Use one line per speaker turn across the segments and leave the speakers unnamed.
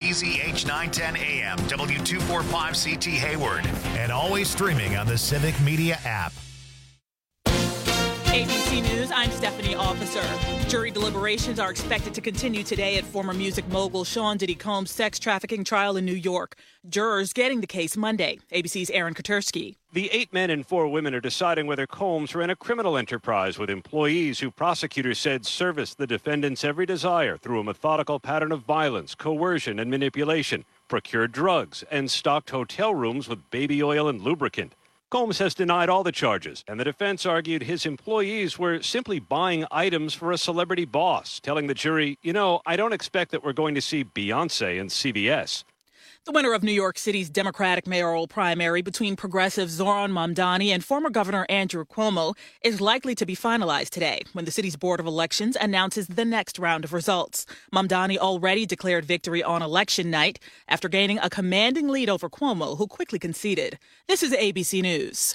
KTZH 910 AM, W245CT Hayward, and always streaming on the Civic Media app.
ABC News, I'm Stephanie Officer. Jury deliberations are expected to continue today at former music mogul Sean Diddy Combs' sex trafficking trial in New York. Jurors getting the case Monday. ABC's Aaron Katersky.
The 8 men and 4 women are deciding whether Combs ran a criminal enterprise with employees who prosecutors said serviced the defendant's every desire through a methodical pattern of violence, coercion, and manipulation, procured drugs, and stocked hotel rooms with baby oil and lubricant. Combs has denied all the charges, and the defense argued his employees were simply buying items for a celebrity boss, telling the jury, I don't expect that we're going to see Beyonce in CVS.
The winner of New York City's Democratic mayoral primary between progressive Zoran Mamdani and former Governor Andrew Cuomo is likely to be finalized today when the city's Board of Elections announces the next round of results. Mamdani already declared victory on election night after gaining a commanding lead over Cuomo, who quickly conceded. This is ABC News.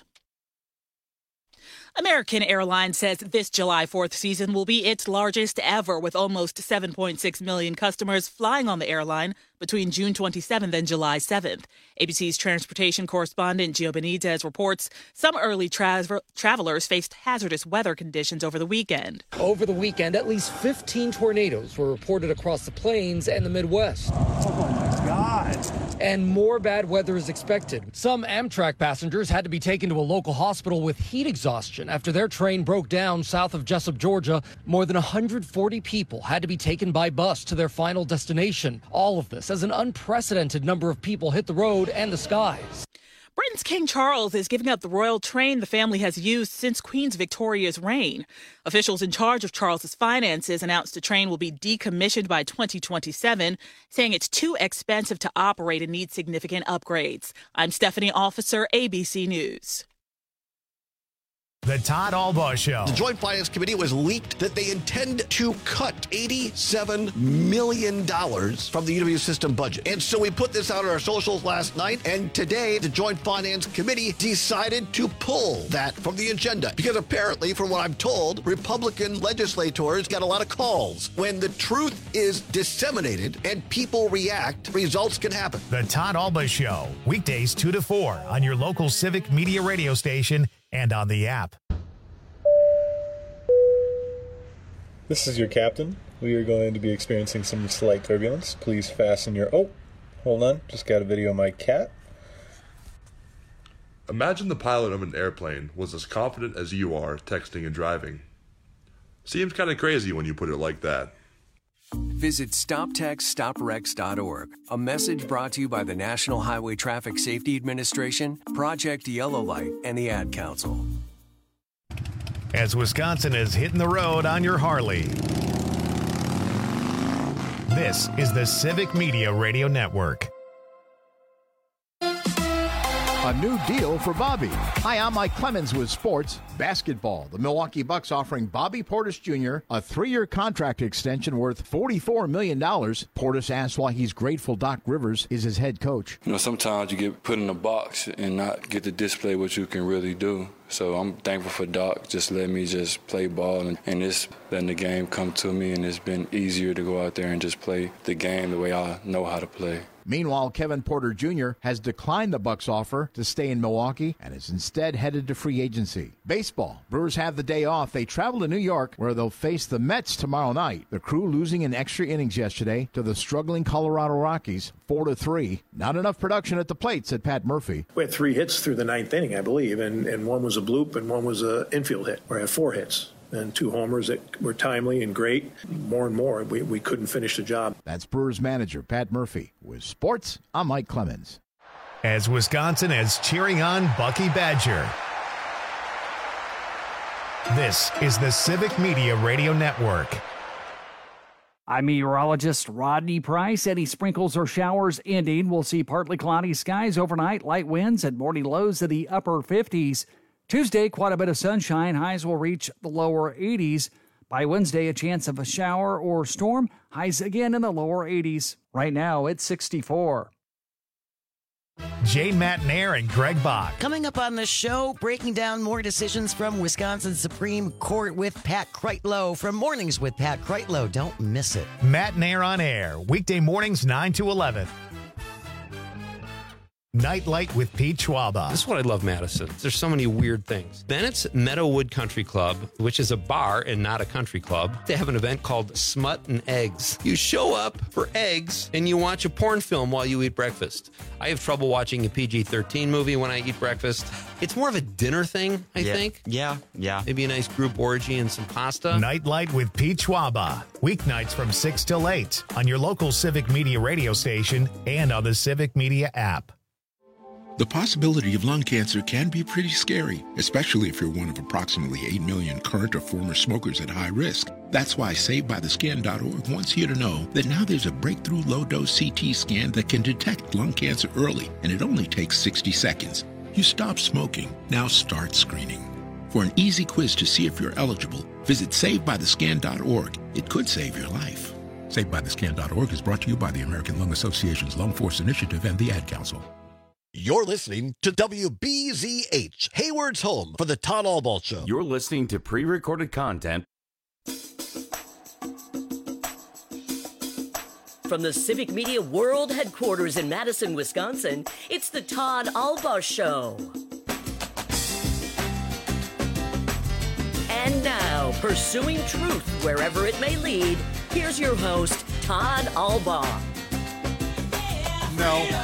American Airlines says this July 4th season will be its largest ever, with almost 7.6 million customers flying on the airline between June 27th and July 7th. ABC's transportation correspondent Gio Benitez reports some early travelers faced hazardous weather conditions over the weekend.
Over the weekend, at least 15 tornadoes were reported across the plains and the Midwest.
Oh, my God.
And more bad weather is expected. Some Amtrak passengers had to be taken to a local hospital with heat exhaustion after their train broke down south of Jessup, Georgia. More than 140 people had to be taken by bus to their final destination. All of this as an unprecedented number of people hit the road and the skies.
Britain's King Charles is giving up the royal train the family has used since Queen Victoria's reign. Officials in charge of Charles's finances announced the train will be decommissioned by 2027, saying it's too expensive to operate and needs significant upgrades. I'm Stephanie Officer, ABC News.
The Todd Albaugh Show.
The Joint Finance Committee was leaked that they intend to cut $87 million from the UW system budget. And so we put this out on our socials last night, and today the Joint Finance Committee decided to pull that from the agenda. Because apparently, from what I'm told, Republican legislators got a lot of calls. When the truth is disseminated and people react, results can happen.
The Todd Albaugh Show, weekdays 2 to 4 on your local Civic Media radio station and on the app.
This is your captain. We are going to be experiencing some slight turbulence. Please fasten your... Oh, hold on. Just got a video of my cat.
Imagine the pilot of an airplane was as confident as you are texting and driving. Seems kind of crazy when you put it like that.
Visit StopTextStopWrecks.org. A message brought to you by the National Highway Traffic Safety Administration, Project Yellow Light, and the Ad Council.
As Wisconsin is hitting the road on your Harley. This is the Civic Media Radio Network.
A new deal for Bobby. Hi, I'm Mike Clemens with sports basketball. The Milwaukee Bucks offering Bobby Portis Jr. a 3-year contract extension worth $44 million. Portis asks why he's grateful Doc Rivers is his head coach.
Sometimes you get put in a box and not get to display what you can really do. So I'm thankful for Doc just letting me just play ball and just letting the game come to me, and it's been easier to go out there and just play the game the way I know how to play.
Meanwhile, Kevin Porter Jr. has declined the Bucks' offer to stay in Milwaukee and is instead headed to free agency. Baseball. Brewers have the day off. They travel to New York, where they'll face the Mets tomorrow night. The Crew losing in extra innings yesterday to the struggling Colorado Rockies, 4-3. Not enough production at the plate, said Pat Murphy.
We had 3 hits through the 9th inning, I believe, and one was a bloop and one was an infield hit, where I had 4 hits. And 2 homers that were timely and great. More and more, we couldn't finish the job.
That's Brewers manager Pat Murphy. With sports, I'm Mike Clemens.
As Wisconsin is cheering on Bucky Badger. This is the Civic Media Radio Network.
I'm meteorologist Rodney Price. Any sprinkles or showers ending. We'll see partly cloudy skies overnight, light winds and morning lows in the upper 50s. Tuesday, quite a bit of sunshine. Highs will reach the lower 80s. By Wednesday, a chance of a shower or storm. Highs again in the lower 80s. Right now, it's 64.
Jay Matnair and Greg Bach.
Coming up on the show, breaking down more decisions from Wisconsin Supreme Court with Pat Kreitlow from Mornings with Pat Kreitlow. Don't miss it.
Matnair on air, weekday mornings 9 to 11. Nightlight with Pete Schwaba.
This is what I love, Madison. There's so many weird things. Bennett's Meadowood Country Club, which is a bar and not a country club. They have an event called Smut and Eggs. You show up for eggs and you watch a porn film while you eat breakfast. I have trouble watching a PG-13 movie when I eat breakfast. It's more of a dinner thing, I think.
Yeah.
Maybe a nice group orgy and some pasta.
Nightlight with Pete Schwaba. Weeknights from 6 till 8 on your local Civic Media radio station and on the Civic Media app.
The possibility of lung cancer can be pretty scary, especially if you're one of approximately 8 million current or former smokers at high risk. That's why SaveByTheScan.org wants you to know that now there's a breakthrough low-dose CT scan that can detect lung cancer early, and it only takes 60 seconds. You stop smoking, now start screening. For an easy quiz to see if you're eligible, visit SaveByTheScan.org. It could save your life. SaveByTheScan.org is brought to you by the American Lung Association's Lung Force Initiative and the Ad Council.
You're listening to WBZH, Hayward's home for the Todd Albaugh Show.
You're listening to pre-recorded content.
From the Civic Media World Headquarters in Madison, Wisconsin, it's the Todd Albaugh Show. And now, pursuing truth wherever it may lead, here's your host, Todd Albaugh.
No.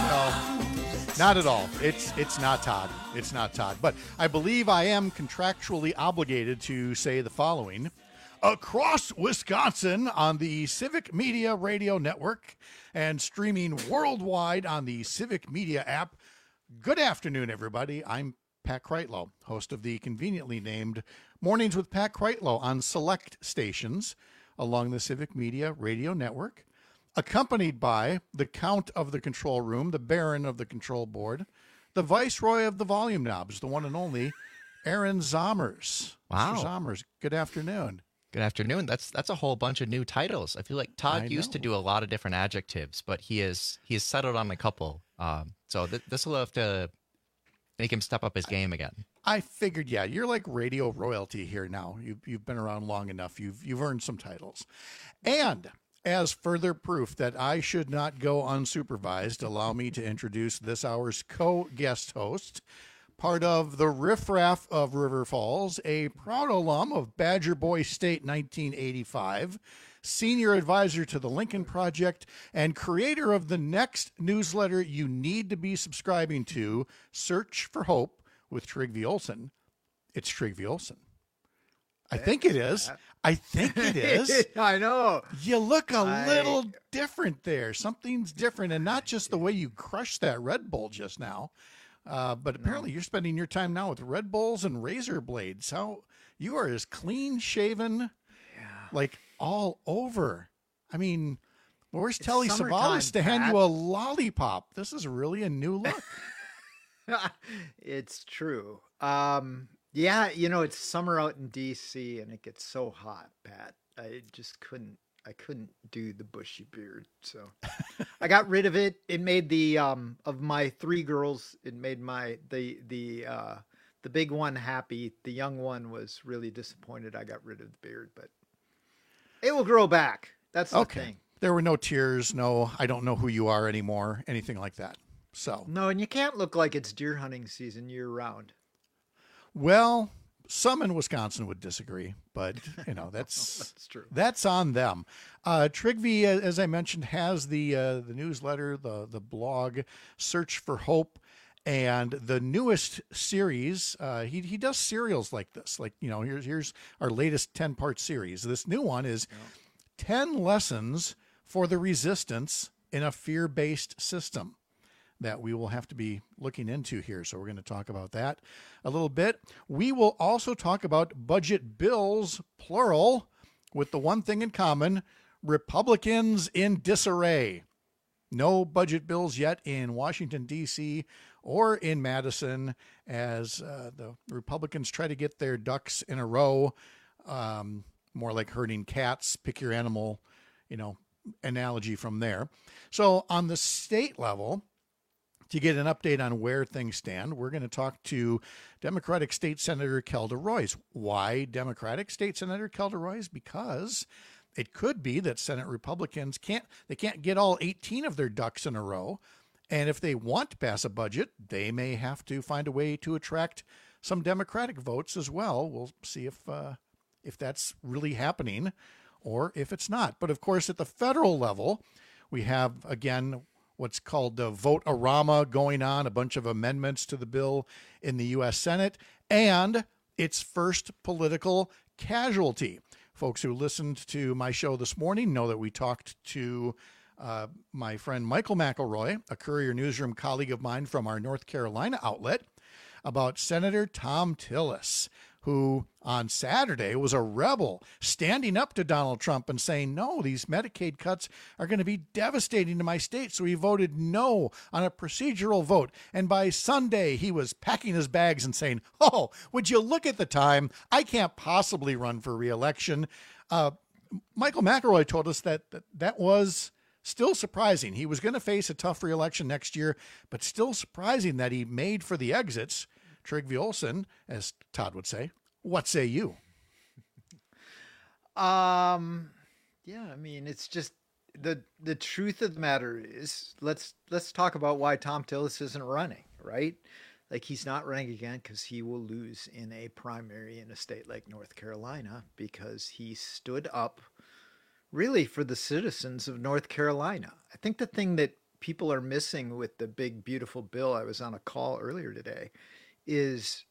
Not at all. It's not Todd. It's not Todd. But I believe I am contractually obligated to say the following. Across Wisconsin on the Civic Media Radio Network and streaming worldwide on the Civic Media app. Good afternoon, everybody. I'm Pat Kreitlow, host of the conveniently named Mornings with Pat Kreitlow on select stations along the Civic Media Radio Network. Accompanied by the Count of the Control Room, the Baron of the Control Board, the Viceroy of the Volume Knobs, the one and only Aaron Zommers.
Wow.
Mr. Zommers, good afternoon.
Good afternoon. That's a whole bunch of new titles. I feel like Todd used to do a lot of different adjectives, but he has settled on a couple. So this will have to make him step up his game again.
I figured, you're like radio royalty here now. You've been around long enough. You've earned some titles. And as further proof that I should not go unsupervised, allow me to introduce this hour's co-guest host, part of the riffraff of River Falls, a proud alum of Badger Boy State 1985, senior advisor to the Lincoln Project, and creator of the next newsletter you need to be subscribing to, Search for Hope with Trygve Olsen. It's Trygve Olsen. I think it is. I know. You look a little different there. Something's different, and not just the way you crushed that Red Bull just now, but apparently you're spending your time now with Red Bulls and razor blades. How you are as clean shaven, like all over. I mean, where's Telly Savalas to hand you a lollipop? This is really a new look.
It's true. Yeah, it's summer out in D.C. and it gets so hot, Pat. I couldn't do the bushy beard, so I got rid of it. It made the of my three girls, it made the big one happy. The young one was really disappointed I got rid of the beard, but it will grow back. That's the thing.
There were no tears, no I don't know who you are anymore, anything like that. So
no, and you can't look like it's deer hunting season year round.
Well, some in Wisconsin would disagree, but that's
true.
That's on them. Trygve, as I mentioned, has the newsletter, the blog, Search for Hope, and the newest series. He does serials like this, like here's our latest 10-part series. This new one is 10 lessons for the resistance in a fear-based system that we will have to be looking into here. So we're going to talk about that a little bit. We will also talk about budget bills, plural, with the one thing in common: Republicans in disarray. No budget bills yet in Washington, D.C. or in Madison as the Republicans try to get their ducks in a row, more like herding cats, pick your animal, analogy from there. So on the state level, To get an update on where things stand, we're going to talk to Democratic State Senator Kelda Roys. Why Democratic State Senator Kelda Roys? Because it could be that Senate Republicans can't get all 18 of their ducks in a row. And if they want to pass a budget, they may have to find a way to attract some Democratic votes as well. We'll see if that's really happening or if it's not. But of course, at the federal level, we have, again, what's called the vote-a-rama going on, a bunch of amendments to the bill in the U.S. Senate, and its first political casualty. Folks who listened to my show this morning know that we talked to my friend Michael McElroy, a Courier Newsroom colleague of mine from our North Carolina outlet, about Senator Thom Tillis, who on Saturday was a rebel standing up to Donald Trump and saying, no, these Medicaid cuts are going to be devastating to my state. So he voted no on a procedural vote. And by Sunday, he was packing his bags and saying, oh, would you look at the time? I can't possibly run for re-election. Michael McElroy told us that was still surprising. He was going to face a tough re-election next year, but still surprising that he made for the exits. Trygve Olsen, as Todd would say, what say you?
Yeah, I mean, it's just the truth of the matter is, let's talk about why Thom Tillis isn't running, right? Like, he's not running again because he will lose in a primary in a state like North Carolina, because he stood up really for the citizens of North Carolina. I think the thing that people are missing with the big, beautiful bill, I was on a call earlier today, is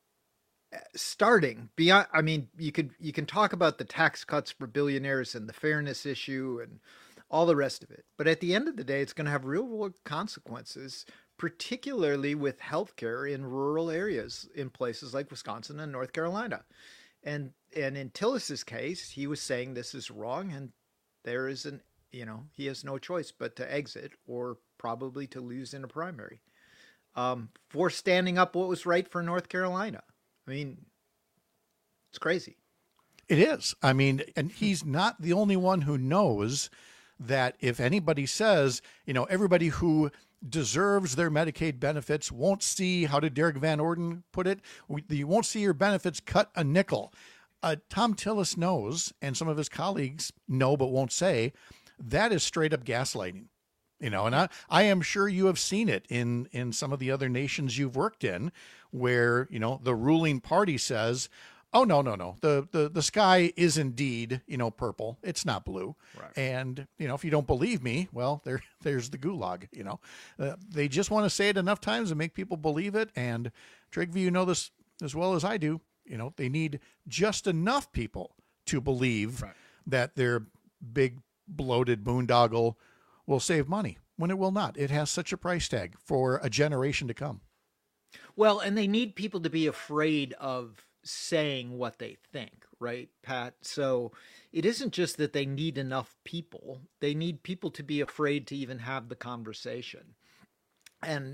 starting beyond. I mean, you can talk about the tax cuts for billionaires and the fairness issue and all the rest of it, but at the end of the day, it's going to have real world consequences, particularly with healthcare in rural areas in places like Wisconsin and North Carolina. And in Tillis's case, he was saying this is wrong, and there is he has no choice but to exit or probably to lose in a primary. For standing up what was right for North Carolina. I mean, it's crazy.
It is. I mean, and he's not the only one who knows that if anybody says, everybody who deserves their Medicaid benefits won't see, how did Derek Van Orden put it? You won't see your benefits cut a nickel. Thom Tillis knows, and some of his colleagues know but won't say, that is straight up gaslighting. And I am sure you have seen it in some of the other nations you've worked in, where, the ruling party says, oh, no. The sky is indeed, purple. It's not blue. Right. And, if you don't believe me, well, there's the gulag, they just want to say it enough times to make people believe it. And Trygve, you know this as well as I do. They need just enough people to believe that their big bloated boondoggle will save money when it will not. It has such a price tag for a generation to come.
Well, and they need people to be afraid of saying what they think, right, Pat? So it isn't just that they need enough people. They need people to be afraid to even have the conversation. And,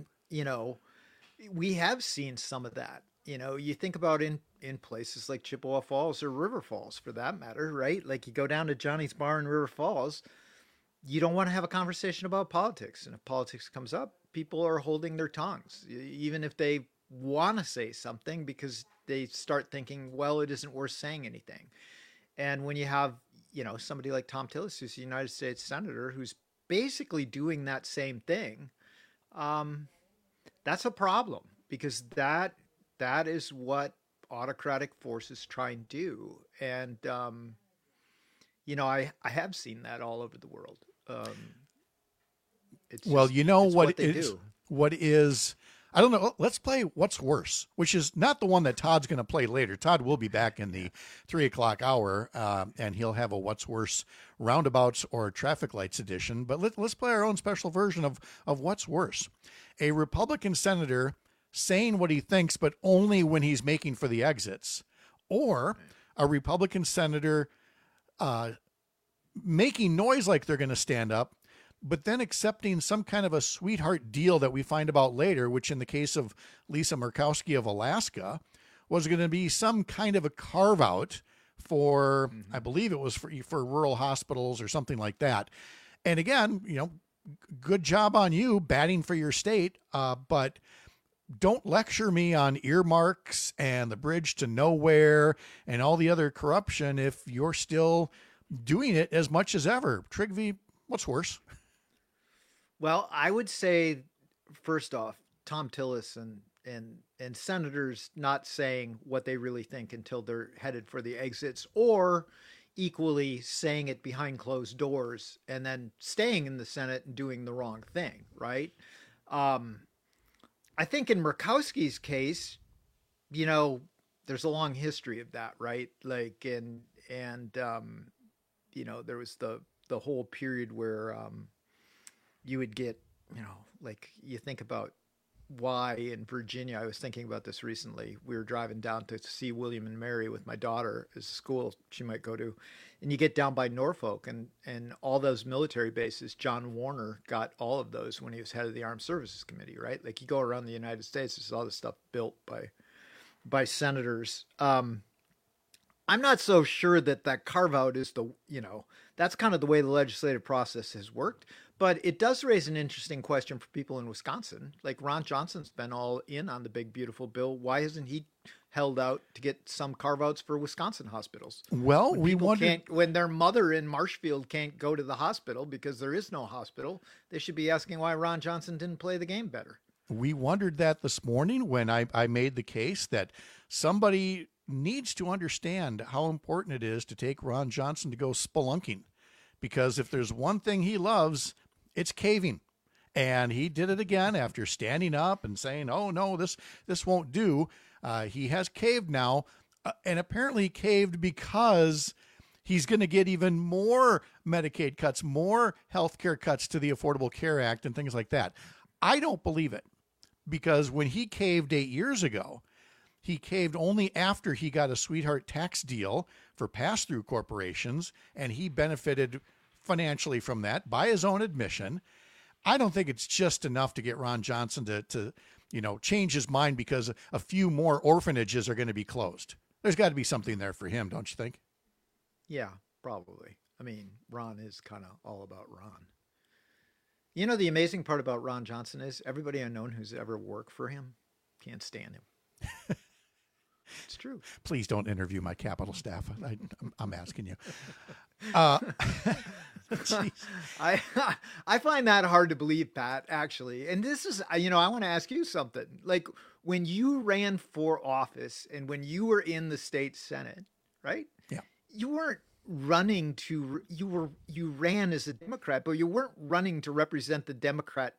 we have seen some of that. You think about in places like Chippewa Falls or River Falls, for that matter, right? Like, you go down to Johnny's Bar in River Falls, you don't want to have a conversation about politics. And if politics comes up, people are holding their tongues, even if they want to say something, because they start thinking, well, it isn't worth saying anything. And when you have, somebody like Thom Tillis, who's a United States Senator, who's basically doing that same thing, that's a problem, because that is what autocratic forces try and do. And, I have seen that all over the world.
What is, I don't know. Let's play What's Worse, which is not the one that Todd's going to play later. Todd will be back in the 3:00 hour, and he'll have a What's Worse roundabouts or traffic lights edition. But let's play our own special version of What's Worse. A Republican senator saying what he thinks, but only when he's making for the exits, or a Republican senator making noise like they're going to stand up, but then accepting some kind of a sweetheart deal that we find about later, which in the case of Lisa Murkowski of Alaska was going to be some kind of a carve out for, I believe it was for rural hospitals or something like that. And again, good job on you batting for your state, but don't lecture me on earmarks and the bridge to nowhere and all the other corruption if you're still doing it as much as ever. Trygve, what's worse?
Well, I would say, first off, Tom Tillis and senators not saying what they really think until they're headed for the exits, or equally saying it behind closed doors and then staying in the Senate and doing the wrong thing, right? I think in Murkowski's case, you know, there's a long history of that, right? Like, you know, there was the whole period where you would get, you know, like you think about why in Virginia. I was thinking about this recently. We were driving down to see William and Mary with my daughter as a school she might go to. And you get down by Norfolk and all those military bases. John Warner got all of those when he was head of the Armed Services Committee, right? Like you go around the United States, there's all this stuff built by senators. I'm not so sure that carve out is the, you know, that's kind of the way the legislative process has worked. But it does raise an interesting question for people in Wisconsin. Like Ron Johnson's been all in on the big, beautiful bill. Why hasn't he held out to get some carve-outs for Wisconsin hospitals?
Well,
when their mother in Marshfield can't go to the hospital because there is no hospital, they should be asking why Ron Johnson didn't play the game better.
We wondered that this morning when I made the case that somebody needs to understand how important it is to take Ron Johnson to go spelunking. Because if there's one thing he loves, it's caving. And he did it again after standing up and saying, oh, no, this won't do. He has caved now, and apparently caved because he's going to get even more Medicaid cuts, more health care cuts to the Affordable Care Act and things like that. I don't believe it, because when he caved 8 years ago, he caved only after he got a sweetheart tax deal for pass-through corporations, and he benefited financially from that by his own admission. I don't think it's just enough to get Ron Johnson to you know, change his mind because a few more orphanages are going to be closed. There's got to be something there for him, don't you think?
Yeah, probably. I mean, Ron is kind of all about Ron. You know, the amazing part about Ron Johnson is everybody I've known who's ever worked for him can't stand him. It's true.
Please don't interview my Capitol staff. I'm asking you.
I find that hard to believe, Pat, actually. And this is, you know, I want to ask you something. Like when you ran for office and when you were in the state Senate, right?
Yeah.
You weren't running to, you ran as a Democrat, but you weren't running to represent the Democratic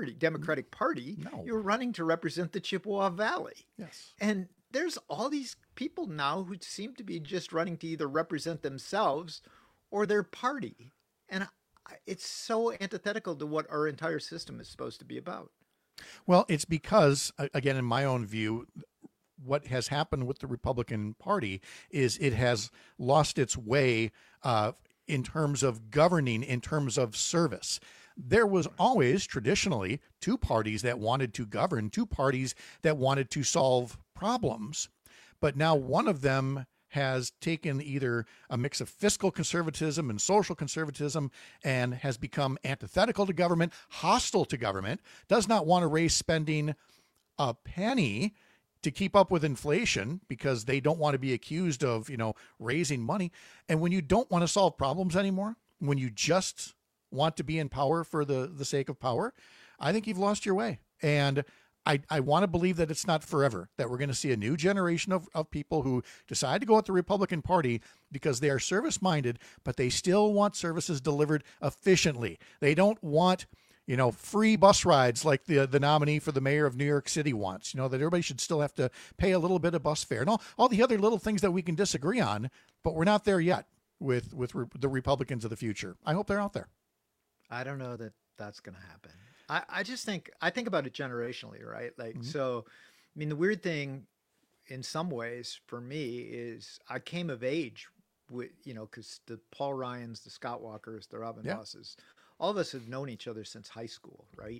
Party.
No.
You were running to represent the Chippewa Valley.
Yes.
And there's all these people now who seem to be just running to either represent themselves or their party. And it's so antithetical to what our entire system is supposed to be about.
Well, it's because, again, in my own view, what has happened with the Republican Party is it has lost its way in terms of governing, in terms of service. There was always traditionally two parties that wanted to govern, two parties that wanted to solve problems. But now one of them has taken either a mix of fiscal conservatism and social conservatism and has become antithetical to government, hostile to government, does not want to raise spending a penny to keep up with inflation because they don't want to be accused of, you know, raising money. And when you don't want to solve problems anymore, when you just want to be in power for the sake of power, I think you've lost your way. And I want to believe that it's not forever, that we're going to see a new generation of people who decide to go with the Republican Party because they are service-minded, but they still want services delivered efficiently. They don't want, you know, free bus rides like the nominee for the mayor of New York City wants, you know, that everybody should still have to pay a little bit of bus fare and all the other little things that we can disagree on, but we're not there yet with the Republicans of the future. I hope they're out there.
I don't know that that's going to happen. I just think about it generationally, right? Like, So, I mean, the weird thing in some ways for me is I came of age with, you know, because the Paul Ryans, the Scott Walkers, the Robin Rosses, all of us have known each other since high school, right? And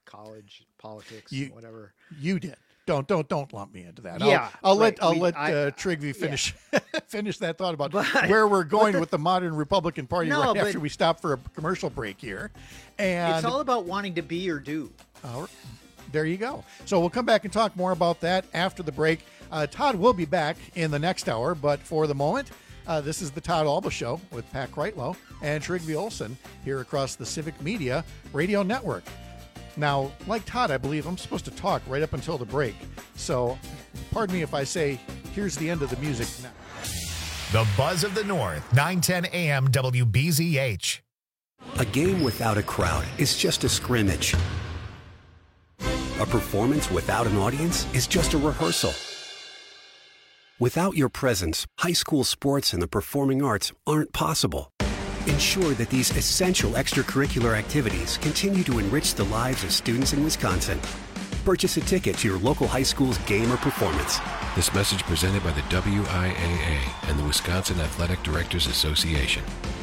college politics, whatever.
You did. Don't lump me into that.
Yeah,
I'll let Trigby finish finish that thought about where we're going with the modern Republican Party after we stop for a commercial break here. And
it's all about wanting to be or do.
There you go. So we'll come back and talk more about that after the break. Todd will be back in the next hour, but for the moment, this is the Todd Alba Show with Pat Kreitlow and Trigby Olson here across the Civic Media Radio Network. Now, like Todd, I believe I'm supposed to talk right up until the break. So, pardon me if I say, here's the end of the music now.
The Buzz of the North, 910 AM WBZH.
A game without a crowd is just a scrimmage. A performance without an audience is just a rehearsal. Without your presence, high school sports and the performing arts aren't possible. Ensure that these essential extracurricular activities continue to enrich the lives of students in Wisconsin. Purchase a ticket to your local high school's game or performance.
This message presented by the WIAA and the Wisconsin Athletic Directors Association.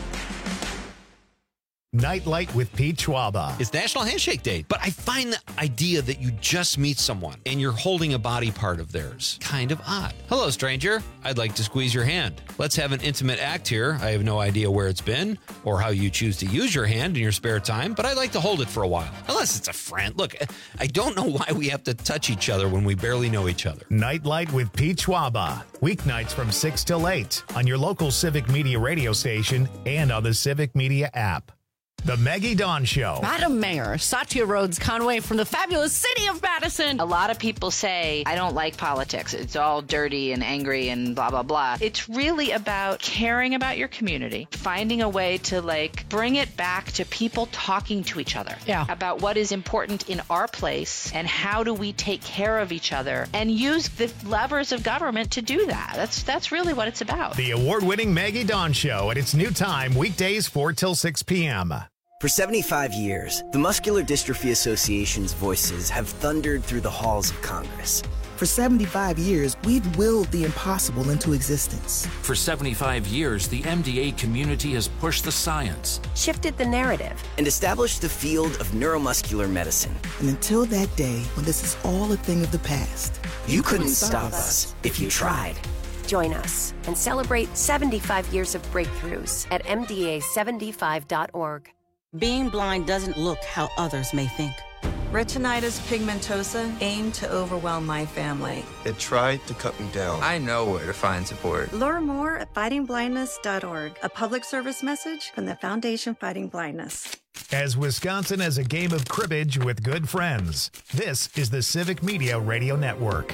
Nightlight with Pete Schwaba.
It's National Handshake Day, but I find the idea that you just meet someone and you're holding a body part of theirs kind of odd. Hello, stranger. I'd like to squeeze your hand. Let's have an intimate act here. I have no idea where it's been or how you choose to use your hand in your spare time, but I'd like to hold it for a while. Unless it's a friend. Look, I don't know why we have to touch each other when we barely know each other.
Nightlight with Pete Schwaba. Weeknights from 6 till 8 on your local Civic Media radio station and on the Civic Media app. The Maggie Dawn Show.
Madam Mayor, Satya Rhodes Conway from the fabulous city of Madison.
A lot of people say, I don't like politics. It's all dirty and angry and blah, blah, blah. It's really about caring about your community, finding a way to bring it back to people talking to each other about what is important in our place and how do we take care of each other and use the levers of government to do that. That's really what it's about.
The award-winning Maggie Dawn Show at its new time, weekdays 4 till 6 p.m.
For 75 years, the Muscular Dystrophy Association's voices have thundered through the halls of Congress.
For 75 years, we've willed the impossible into existence.
For 75 years, the MDA community has pushed the science,
shifted the narrative, and established the field of neuromuscular medicine.
And until that day, when this is all a thing of the past,
you couldn't stop us if you tried.
Join us and celebrate 75 years of breakthroughs at MDA75.org.
Being blind doesn't look how others may think.
Retinitis pigmentosa aimed to overwhelm my family.
It tried to cut me down. I know where to find support.
Learn more at fightingblindness.org, a public service message from the Foundation Fighting Blindness.
As Wisconsin as a game of cribbage with good friends, this is the Civic Media Radio Network.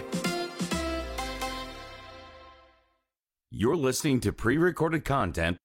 You're listening to pre-recorded content.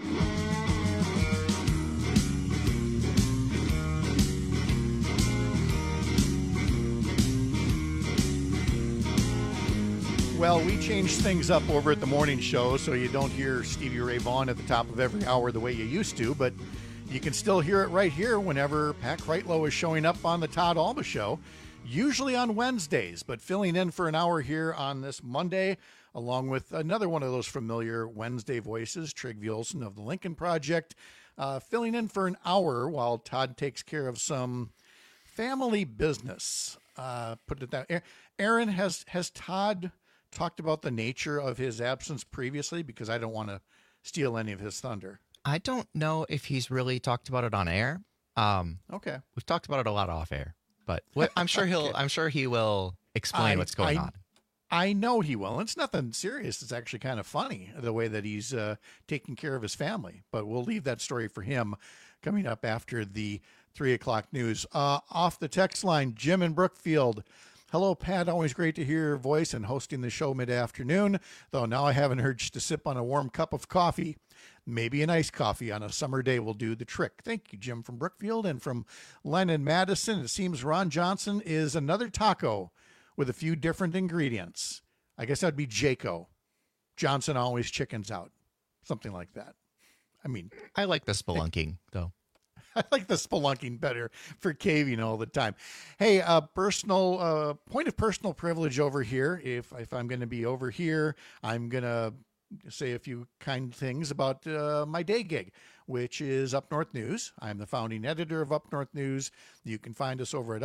Well, we changed things up over at the morning show, so you don't hear Stevie Ray Vaughan at the top of every hour the way you used to, but you can still hear it right here whenever Pat Kreitlow is showing up on the Todd Alba Show, usually on Wednesdays, but filling in for an hour here on this Monday, along with another one of those familiar Wednesday voices, Trigby Olson of the Lincoln Project, filling in for an hour while Todd takes care of some family business. Put it that. Aaron, has Todd talked about the nature of his absence previously? Because I don't want to steal any of his thunder.
I don't know if he's really talked about it on air.
Okay.
We've talked about it a lot off air, but I'm sure I'm sure he will explain what's going on.
I know he will. It's nothing serious. It's actually kind of funny the way that he's taking care of his family, but we'll leave that story for him coming up after the 3:00 news. Off the text line, Jim in Brookfield. Hello, Pat. Always great to hear your voice and hosting the show mid-afternoon, though now I have an urge to sip on a warm cup of coffee. Maybe an iced coffee on a summer day will do the trick. Thank you, Jim from Brookfield. And from Len in Madison, it seems Ron Johnson is another taco with a few different ingredients. I guess that'd be Jayco. Johnson always chickens out. Something like that. I mean,
I like the spelunking, though.
I like the spelunking better for caving all the time. Hey, personal point of personal privilege over here. If I'm going to be over here, I'm going to say a few kind things about my day gig, which is Up North News. I'm the founding editor of Up North News. You can find us over at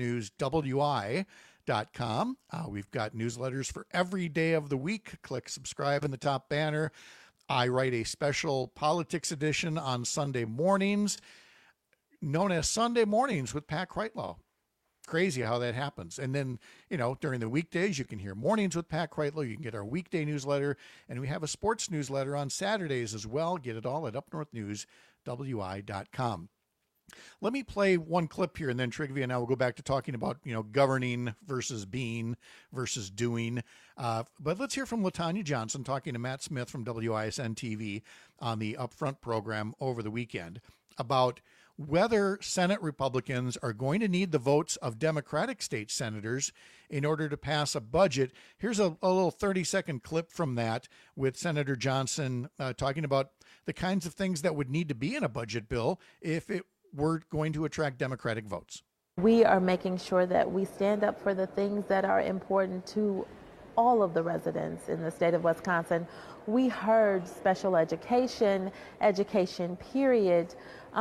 upnorthnewswi.com. We've got newsletters for every day of the week. Click subscribe in the top banner. I write a special politics edition on Sunday mornings, known as Sunday Mornings with Pat Kreitlow. Crazy how that happens. And then, during the weekdays, you can hear Mornings with Pat Kreitlow. You can get our weekday newsletter, and we have a sports newsletter on Saturdays as well. Get it all at upnorthnewswi.com. Let me play one clip here, and then Trygve and I will go back to talking about, governing versus being versus doing. But let's hear from LaTanya Johnson talking to Matt Smith from WISN TV on the Upfront program over the weekend about whether Senate Republicans are going to need the votes of Democratic state senators in order to pass a budget. Here's a little 30-second clip from that with Senator Johnson talking about the kinds of things that would need to be in a budget bill if it were going to attract Democratic votes.
We are making sure that we stand up for the things that are important to all of the residents in the state of Wisconsin. We heard special education period,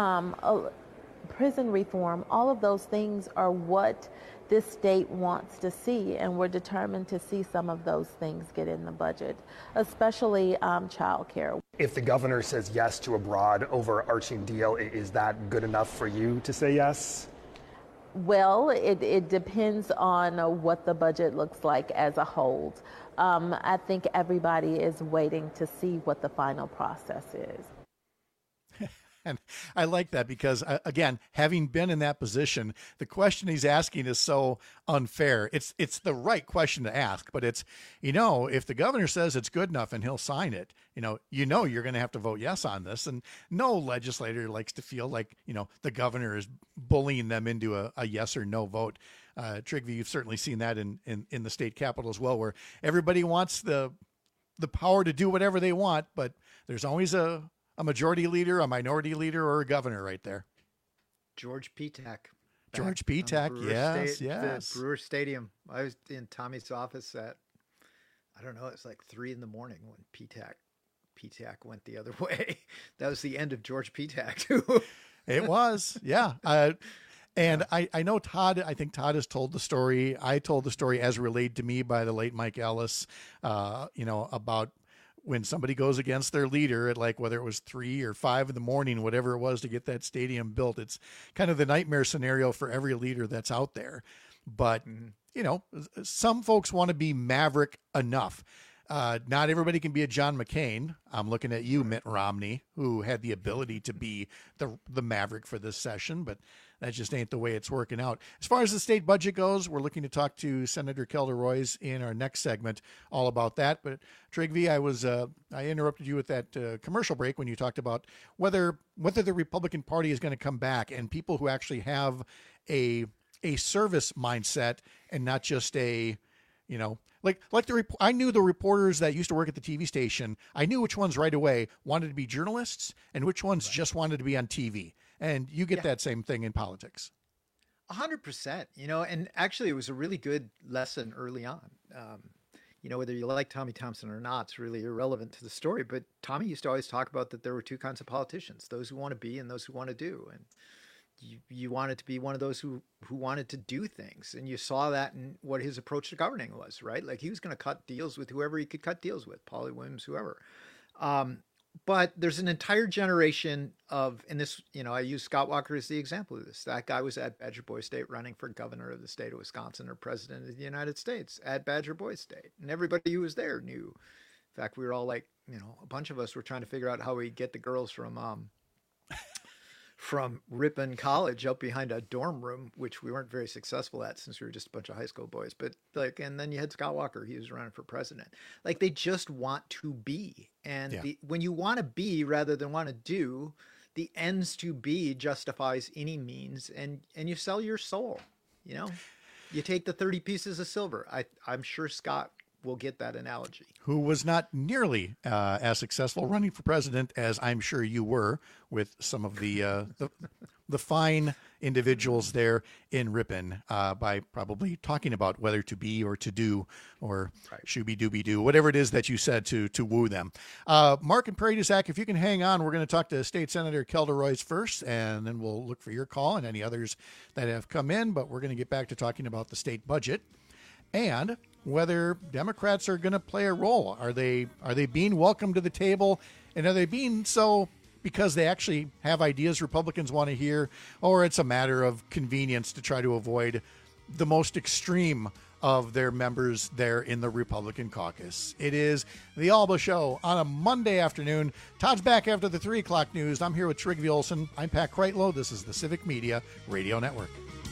prison reform, all of those things are what this state wants to see, and we're determined to see some of those things get in the budget, especially child care.
If the governor says yes to a broad, overarching deal, is that good enough for you to say yes?
Well, it depends on what the budget looks like as a whole. I think everybody is waiting to see what the final process is.
And I like that because, again, having been in that position, the question he's asking is so unfair. It's the right question to ask, but it's, if the governor says it's good enough and he'll sign it, you're going to have to vote yes on this. And no legislator likes to feel like, the governor is bullying them into a yes or no vote. Trygve, you've certainly seen that in the state capitol as well, where everybody wants the power to do whatever they want, but there's always a majority leader, a minority leader, or a governor right there.
George Petak.
George Petak, yes.
The Brewer Stadium. I was in Tommy's office at, it's like 3 a.m. when Petak went the other way. That was the end of George Petak, too.
It was, yeah. And I know Todd, I think Todd has told the story. I told the story as relayed to me by the late Mike Ellis, about when somebody goes against their leader at whether it was 3 or 5 in the morning, whatever it was to get that stadium built. It's kind of the nightmare scenario for every leader that's out there. But, some folks want to be maverick enough. Not everybody can be a John McCain. I'm looking at you, Mitt Romney, who had the ability to be the maverick for this session, but that just ain't the way it's working out. As far as the state budget goes, we're looking to talk to Senator Kelda Roys in our next segment all about that. But Trygve, I interrupted you with that commercial break when you talked about whether the Republican Party is going to come back and people who actually have a service mindset and not just I knew the reporters that used to work at the TV station. I knew which ones right away wanted to be journalists and which ones just wanted to be on TV. And you get that same thing in politics.
100%, and actually it was a really good lesson early on. Whether you like Tommy Thompson or not, it's really irrelevant to the story. But Tommy used to always talk about that there were two kinds of politicians, those who want to be and those who want to do. And you wanted to be one of those who wanted to do things. And you saw that in what his approach to governing was, right? Like he was going to cut deals with whoever he could cut deals with, Polly Williams, whoever. But there's an entire generation of, and this, I use Scott Walker as the example of this. That guy was at Badger Boy State running for governor of the state of Wisconsin or president of the United States at Badger Boy State. And everybody who was there knew. In fact, we were all like, a bunch of us were trying to figure out how we get the girls from Ripon College up behind a dorm room, which we weren't very successful at since we were just a bunch of high school boys. But and then you had Scott Walker, he was running for president. They just want to be. And when you want to be rather than want to do, the ends to be justifies any means, and you sell your soul, you take the 30 pieces of silver. I'm sure Scott will get that analogy.
Who was not nearly as successful running for president as I'm sure you were with some of the fine individuals there in Ripon by probably talking about whether to be or to do or shooby-dooby-doo, whatever it is that you said to woo them. Mark and Prairie du Sac, if you can hang on, we're going to talk to State Senator Kelda Roys first, and then we'll look for your call and any others that have come in, but we're going to get back to talking about the state budget and whether Democrats are going to play a role. Are they being welcomed to the table, and are they being so because they actually have ideas Republicans want to hear, or it's a matter of convenience to try to avoid the most extreme of their members there in the Republican caucus? It is the Alba Show on a Monday afternoon. Todd's back after the 3 o'clock news. I'm here with Trygve Olsen. I'm Pat Kreitlow. This is the Civic Media Radio Network.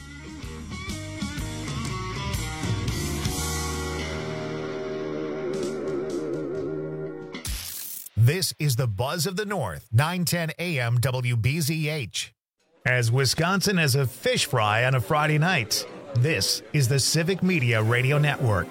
This is the Buzz of the North, 910 AM WBZH. As Wisconsin has a fish fry on a Friday night, this is the Civic Media Radio Network.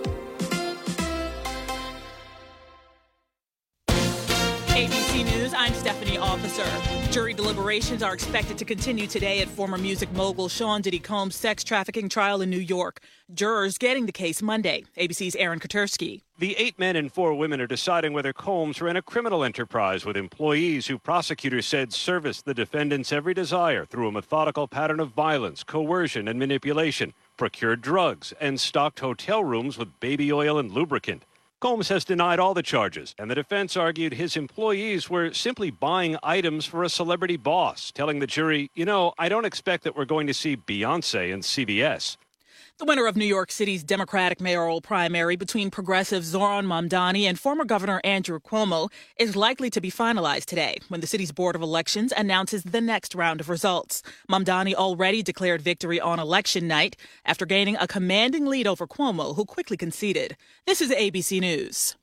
ABC News, I'm Stephanie Officer. Jury deliberations are expected to continue today at former music mogul Sean Diddy Combs' sex trafficking trial in New York. Jurors getting the case Monday. ABC's Aaron Kotersky.
The 8 men and 4 women are deciding whether Combs ran a criminal enterprise with employees who prosecutors said serviced the defendant's every desire through a methodical pattern of violence, coercion, and manipulation, procured drugs, and stocked hotel rooms with baby oil and lubricant. Combs has denied all the charges, and the defense argued his employees were simply buying items for a celebrity boss, telling the jury, I don't expect that we're going to see Beyonce in CBS.
The winner of New York City's Democratic mayoral primary between progressive Zoran Mamdani and former Governor Andrew Cuomo is likely to be finalized today when the city's Board of Elections announces the next round of results. Mamdani already declared victory on election night after gaining a commanding lead over Cuomo, who quickly conceded. This is ABC News.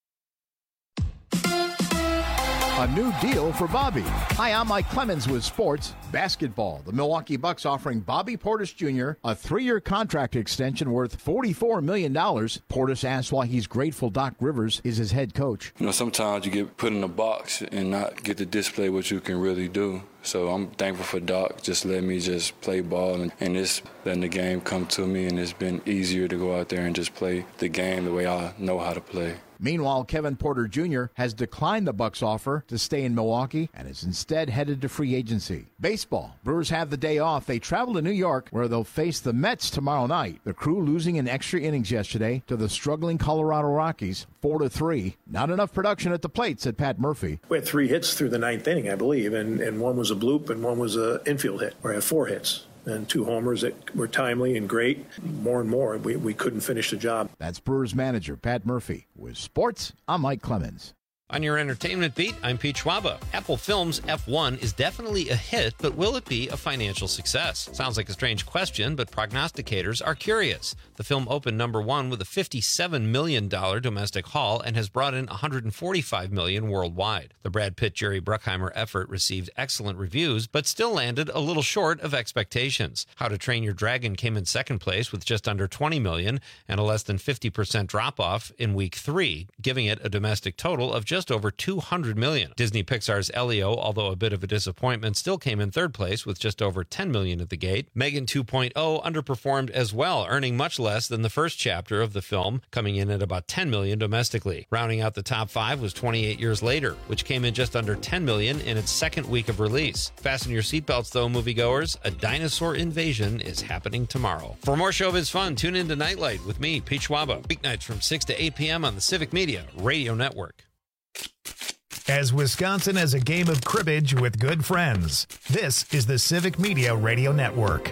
A new deal for Bobby. Hi, I'm Mike Clemens with sports basketball. The Milwaukee Bucks offering Bobby Portis Jr. a 3-year contract extension worth $44 million. Portis asks why he's grateful Doc Rivers is his head coach.
Sometimes you get put in a box and not get to display what you can really do. So I'm thankful for Doc just letting me just play ball and just letting the game come to me, and it's been easier to go out there and just play the game the way I know how to play.
Meanwhile, Kevin Porter Jr. has declined the Bucks' offer to stay in Milwaukee and is instead headed to free agency. Baseball. Brewers have the day off. They travel to New York, where they'll face the Mets tomorrow night. The Crew losing in extra innings yesterday to the struggling Colorado Rockies, 4-3. Not enough production at the plate, said Pat Murphy.
We had 3 hits through the 9th inning, I believe, and one was a bloop and one was an infield hit, where I had 4 hits. And 2 homers that were timely and great. More and more, we couldn't finish the job.
That's Brewers manager Pat Murphy. With sports, I'm Mike Clemens.
On your entertainment beat, I'm Pete Schwaba. Apple Films' F1 is definitely a hit, but will it be a financial success? Sounds like a strange question, but prognosticators are curious. The film opened number 1 with a $57 million domestic haul and has brought in $145 million worldwide. The Brad Pitt, Jerry Bruckheimer effort received excellent reviews, but still landed a little short of expectations. How to Train Your Dragon came in second place with just under $20 million and a less than 50% drop-off in week 3, giving it a domestic total of just over $200 million. Disney Pixar's Elio, although a bit of a disappointment, still came in third place with just over $10 million at the gate. Megan 2.0 underperformed as well, earning much less than the first chapter of the film, coming in at about $10 million domestically. Rounding out the top 5 was 28 Years Later, which came in just under $10 million in its second week of release. Fasten your seatbelts, though, moviegoers. A dinosaur invasion is happening tomorrow. For more showbiz fun, tune in to Nightlight with me, Pete Schwaba, weeknights from 6 to 8 p.m. on the Civic Media Radio Network.
As Wisconsin has a game of cribbage with good friends, this is the Civic Media Radio Network.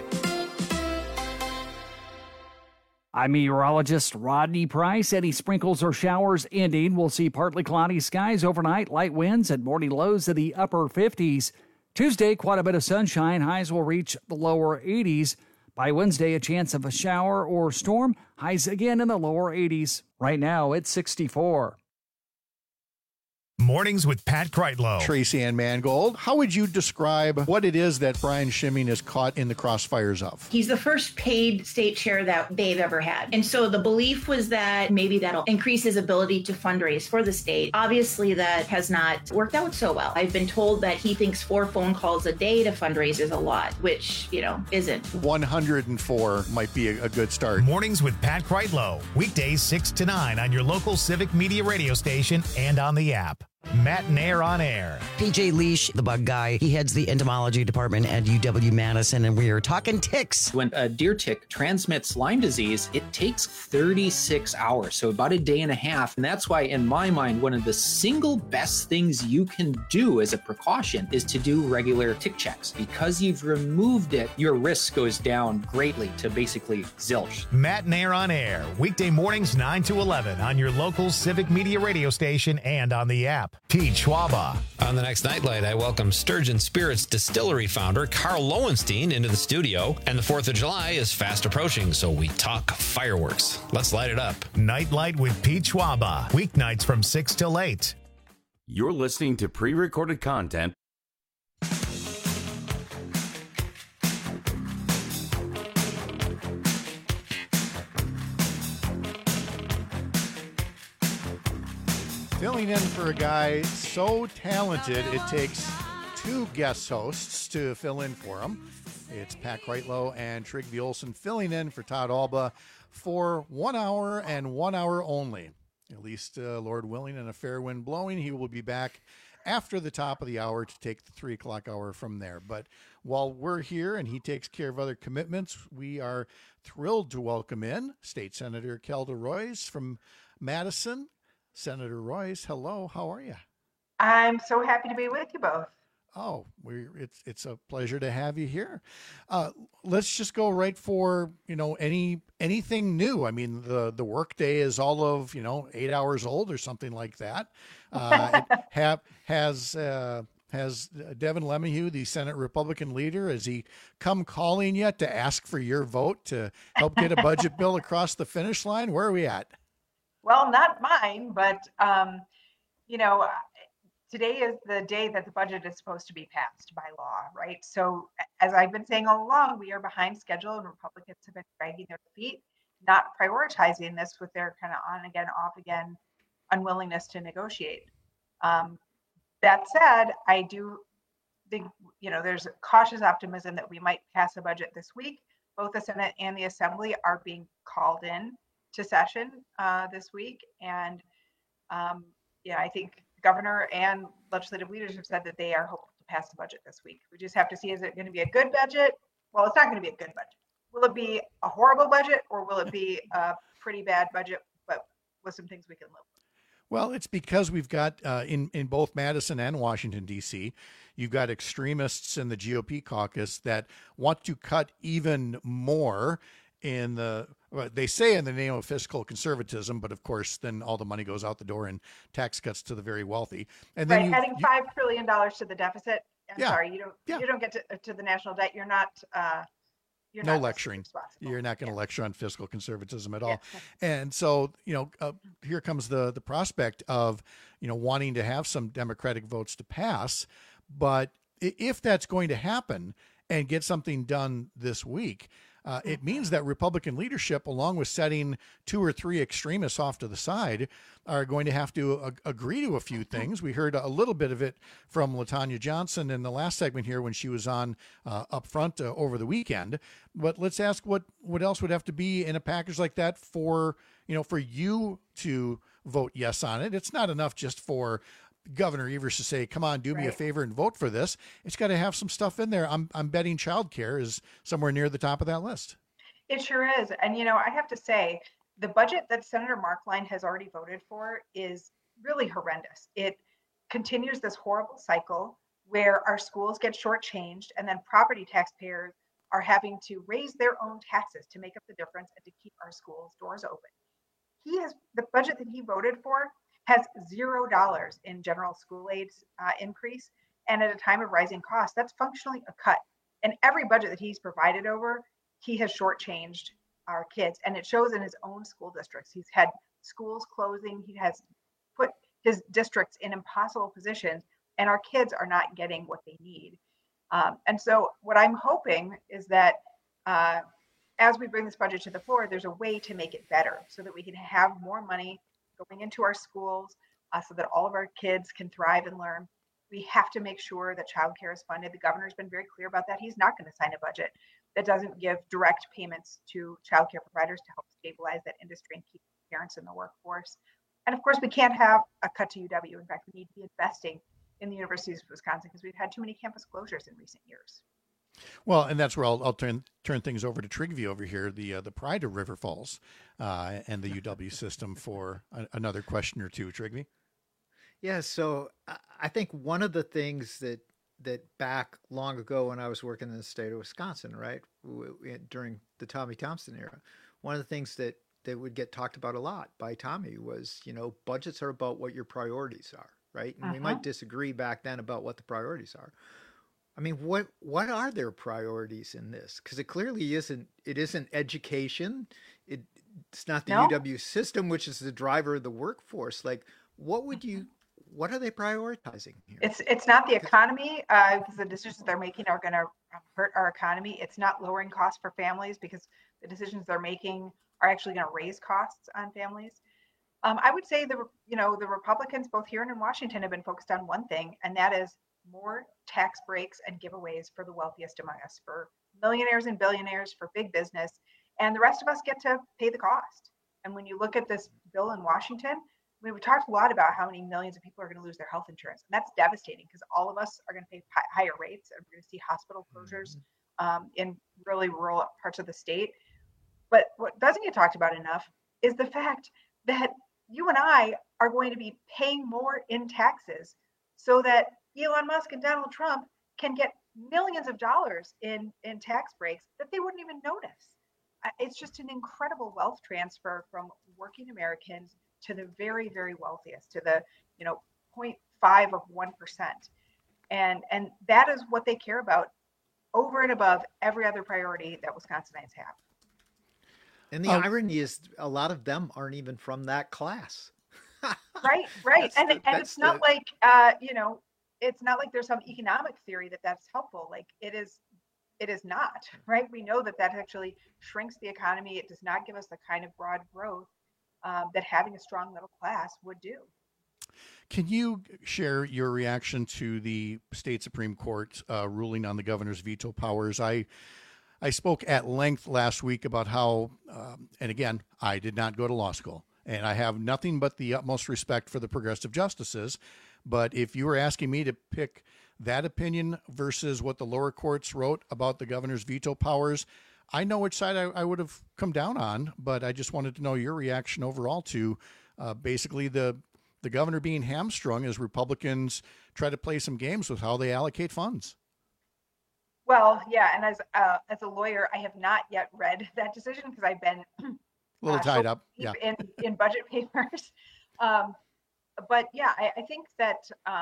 I'm meteorologist Rodney Price. Any sprinkles or showers ending. We'll see partly cloudy skies overnight, light winds and morning lows in the upper 50s. Tuesday, quite a bit of sunshine. Highs will reach the lower 80s. By Wednesday, a chance of a shower or storm. Highs again in the lower 80s. Right now, it's 64.
Mornings with Pat Kreitlow.
Tracy Ann Mangold, how would you describe what it is that Brian Schimming is caught in the crossfires of?
He's the first paid state chair that they've ever had. And so the belief was that maybe that'll increase his ability to fundraise for the state. Obviously, that has not worked out so well. I've been told that he thinks 4 phone calls a day to fundraise is a lot, which, isn't.
104 might be a good start.
Mornings with Pat Kreitlow. Weekdays 6 to 9 on your local Civic Media radio station and on the app. Matt Nair on air.
PJ Leash, the bug guy, he heads the entomology department at UW-Madison, and we are talking ticks.
When a deer tick transmits Lyme disease, it takes 36 hours, so about a day and a half. And that's why, in my mind, one of the single best things you can do as a precaution is to do regular tick checks. Because you've removed it, your risk goes down greatly to basically zilch.
Matt Nair on air. Weekday mornings 9 to 11 on your local Civic Media radio station and on the app. Pete Schwaba.
On the next Nightlight, I welcome Sturgeon Spirits Distillery founder Carl Lowenstein into the studio. And the 4th of July is fast approaching, so we talk fireworks. Let's light it up.
Nightlight with Pete Schwaba. Weeknights from 6 till 8.
You're listening to pre-recorded content.
Filling in for a guy so talented, it takes 2 guest hosts to fill in for him. It's Pat Kreitlow and Trygve Olsen filling in for Todd Alba for 1 hour and 1 hour only. At least, Lord willing and a fair wind blowing, he will be back after the top of the hour to take the 3 o'clock hour from there. But while we're here and he takes care of other commitments, we are thrilled to welcome in State Senator Kelda Roys from Madison. Senator Roys, hello. How are you?
I'm so happy to be with you both.
Oh, it's a pleasure to have you here. Let's just go right for anything new. I mean, the workday is all of 8 hours old or something like that. Has Devin LeMahieu, the Senate Republican leader, has he come calling yet to ask for your vote to help get a budget bill across the finish line? Where are we at?
Well, not mine, but, today is the day that the budget is supposed to be passed by law, right? So as I've been saying all along, we are behind schedule and Republicans have been dragging their feet, not prioritizing this with their kind of on again, off again unwillingness to negotiate. That said, I do think, there's cautious optimism that we might pass a budget this week. Both the Senate and the Assembly are being called in to session this week. And I think the governor and legislative leaders have said that they are hoping to pass the budget this week. We just have to see, is it going to be a good budget? Well, it's not going to be a good budget. Will it be a horrible budget or will it be a pretty bad budget, but with some things we can live with?
Well, it's because we've got in both Madison and Washington, D.C., you've got extremists in the GOP caucus that want to cut even more they say in the name of fiscal conservatism, but of course, then all the money goes out the door in tax cuts to the very wealthy. And then
adding $5 trillion to the deficit. Sorry, you don't get to the national debt. You're not.
No lecturing. You're not going to lecture on fiscal conservatism at all. And so, here comes the prospect of, wanting to have some Democratic votes to pass. But if that's going to happen and get something done this week, it means that Republican leadership, along with setting 2 or 3 extremists off to the side, are going to have to agree to a few things. We heard a little bit of it from LaTanya Johnson in the last segment here when she was on up front over the weekend. But let's ask what else would have to be in a package like that for you to vote yes on it. It's not enough just for Governor Evers to say, come on, do me a favor and vote for this. It's got to have some stuff in there. I'm betting childcare is somewhere near the top of that list.
It sure is. And, I have to say, the budget that Senator Markline has already voted for is really horrendous. It continues this horrible cycle where our schools get shortchanged and then property taxpayers are having to raise their own taxes to make up the difference and to keep our schools' doors open. The budget that he voted for has $0 in general school aids increase. And at a time of rising costs, that's functionally a cut. And every budget that he's provided over, he has shortchanged our kids. And it shows in his own school districts. He's had schools closing. He has put his districts in impossible positions, and our kids are not getting what they need. And so what I'm hoping is that as we bring this budget to the floor, there's a way to make it better so that we can have more money going into our schools so that all of our kids can thrive and learn. We have to make sure that childcare is funded. The governor's been very clear about that. He's not going to sign a budget that doesn't give direct payments to childcare providers to help stabilize that industry and keep parents in the workforce. And of course, we can't have a cut to UW. In fact, we need to be investing in the universities of Wisconsin because we've had too many campus closures in recent years.
Well, and that's where I'll turn things over to Trygve over here, the pride of River Falls and the UW system for another question or two. Trygve?
Yeah, so I think one of the things that back long ago when I was working in the state of Wisconsin, right, during the Tommy Thompson era, one of the things that would get talked about a lot by Tommy was, budgets are about what your priorities are, right? And we might disagree back then about what the priorities are. I mean, what are their priorities in this? Because it clearly isn't. It isn't education. It's not the UW system, which is the driver of the workforce. Like, what are they prioritizing here?
It's not the economy because the decisions they're making are going to hurt our economy. It's not lowering costs for families because the decisions they're making are actually going to raise costs on families. I would say the Republicans both here and in Washington have been focused on one thing, and that is more tax breaks and giveaways for the wealthiest among us, for millionaires and billionaires, for big business, and the rest of us get to pay the cost. And when you look at this bill in Washington, we talked a lot about how many millions of people are going to lose their health insurance. And that's devastating because all of us are going to pay higher rates, and we're going to see hospital closures in really rural parts of the state. But what doesn't get talked about enough is the fact that you and I are going to be paying more in taxes so that Elon Musk and Donald Trump can get millions of dollars in tax breaks that they wouldn't even notice. It's just an incredible wealth transfer from working Americans to the very, very wealthiest, to the 0.5 of 1%. And that is what they care about over and above every other priority that Wisconsinites have.
And the irony is a lot of them aren't even from that class.
Right. And it's not like, it's not like there's some economic theory that's helpful. Like it is not, right? We know that actually shrinks the economy. It does not give us the kind of broad growth that having a strong middle class would do.
Can you share your reaction to the state Supreme Court ruling on the governor's veto powers? I spoke at length last week about how, and again, I did not go to law school, and I have nothing but the utmost respect for the progressive justices. But if you were asking me to pick that opinion versus what the lower courts wrote about the governor's veto powers, I know which side I would have come down on, but I just wanted to know your reaction overall to basically the governor being hamstrung as Republicans try to play some games with how they allocate funds.
Well, yeah, and as a lawyer, I have not yet read that decision because I've been
a little tied up,
in budget papers. But yeah, I think that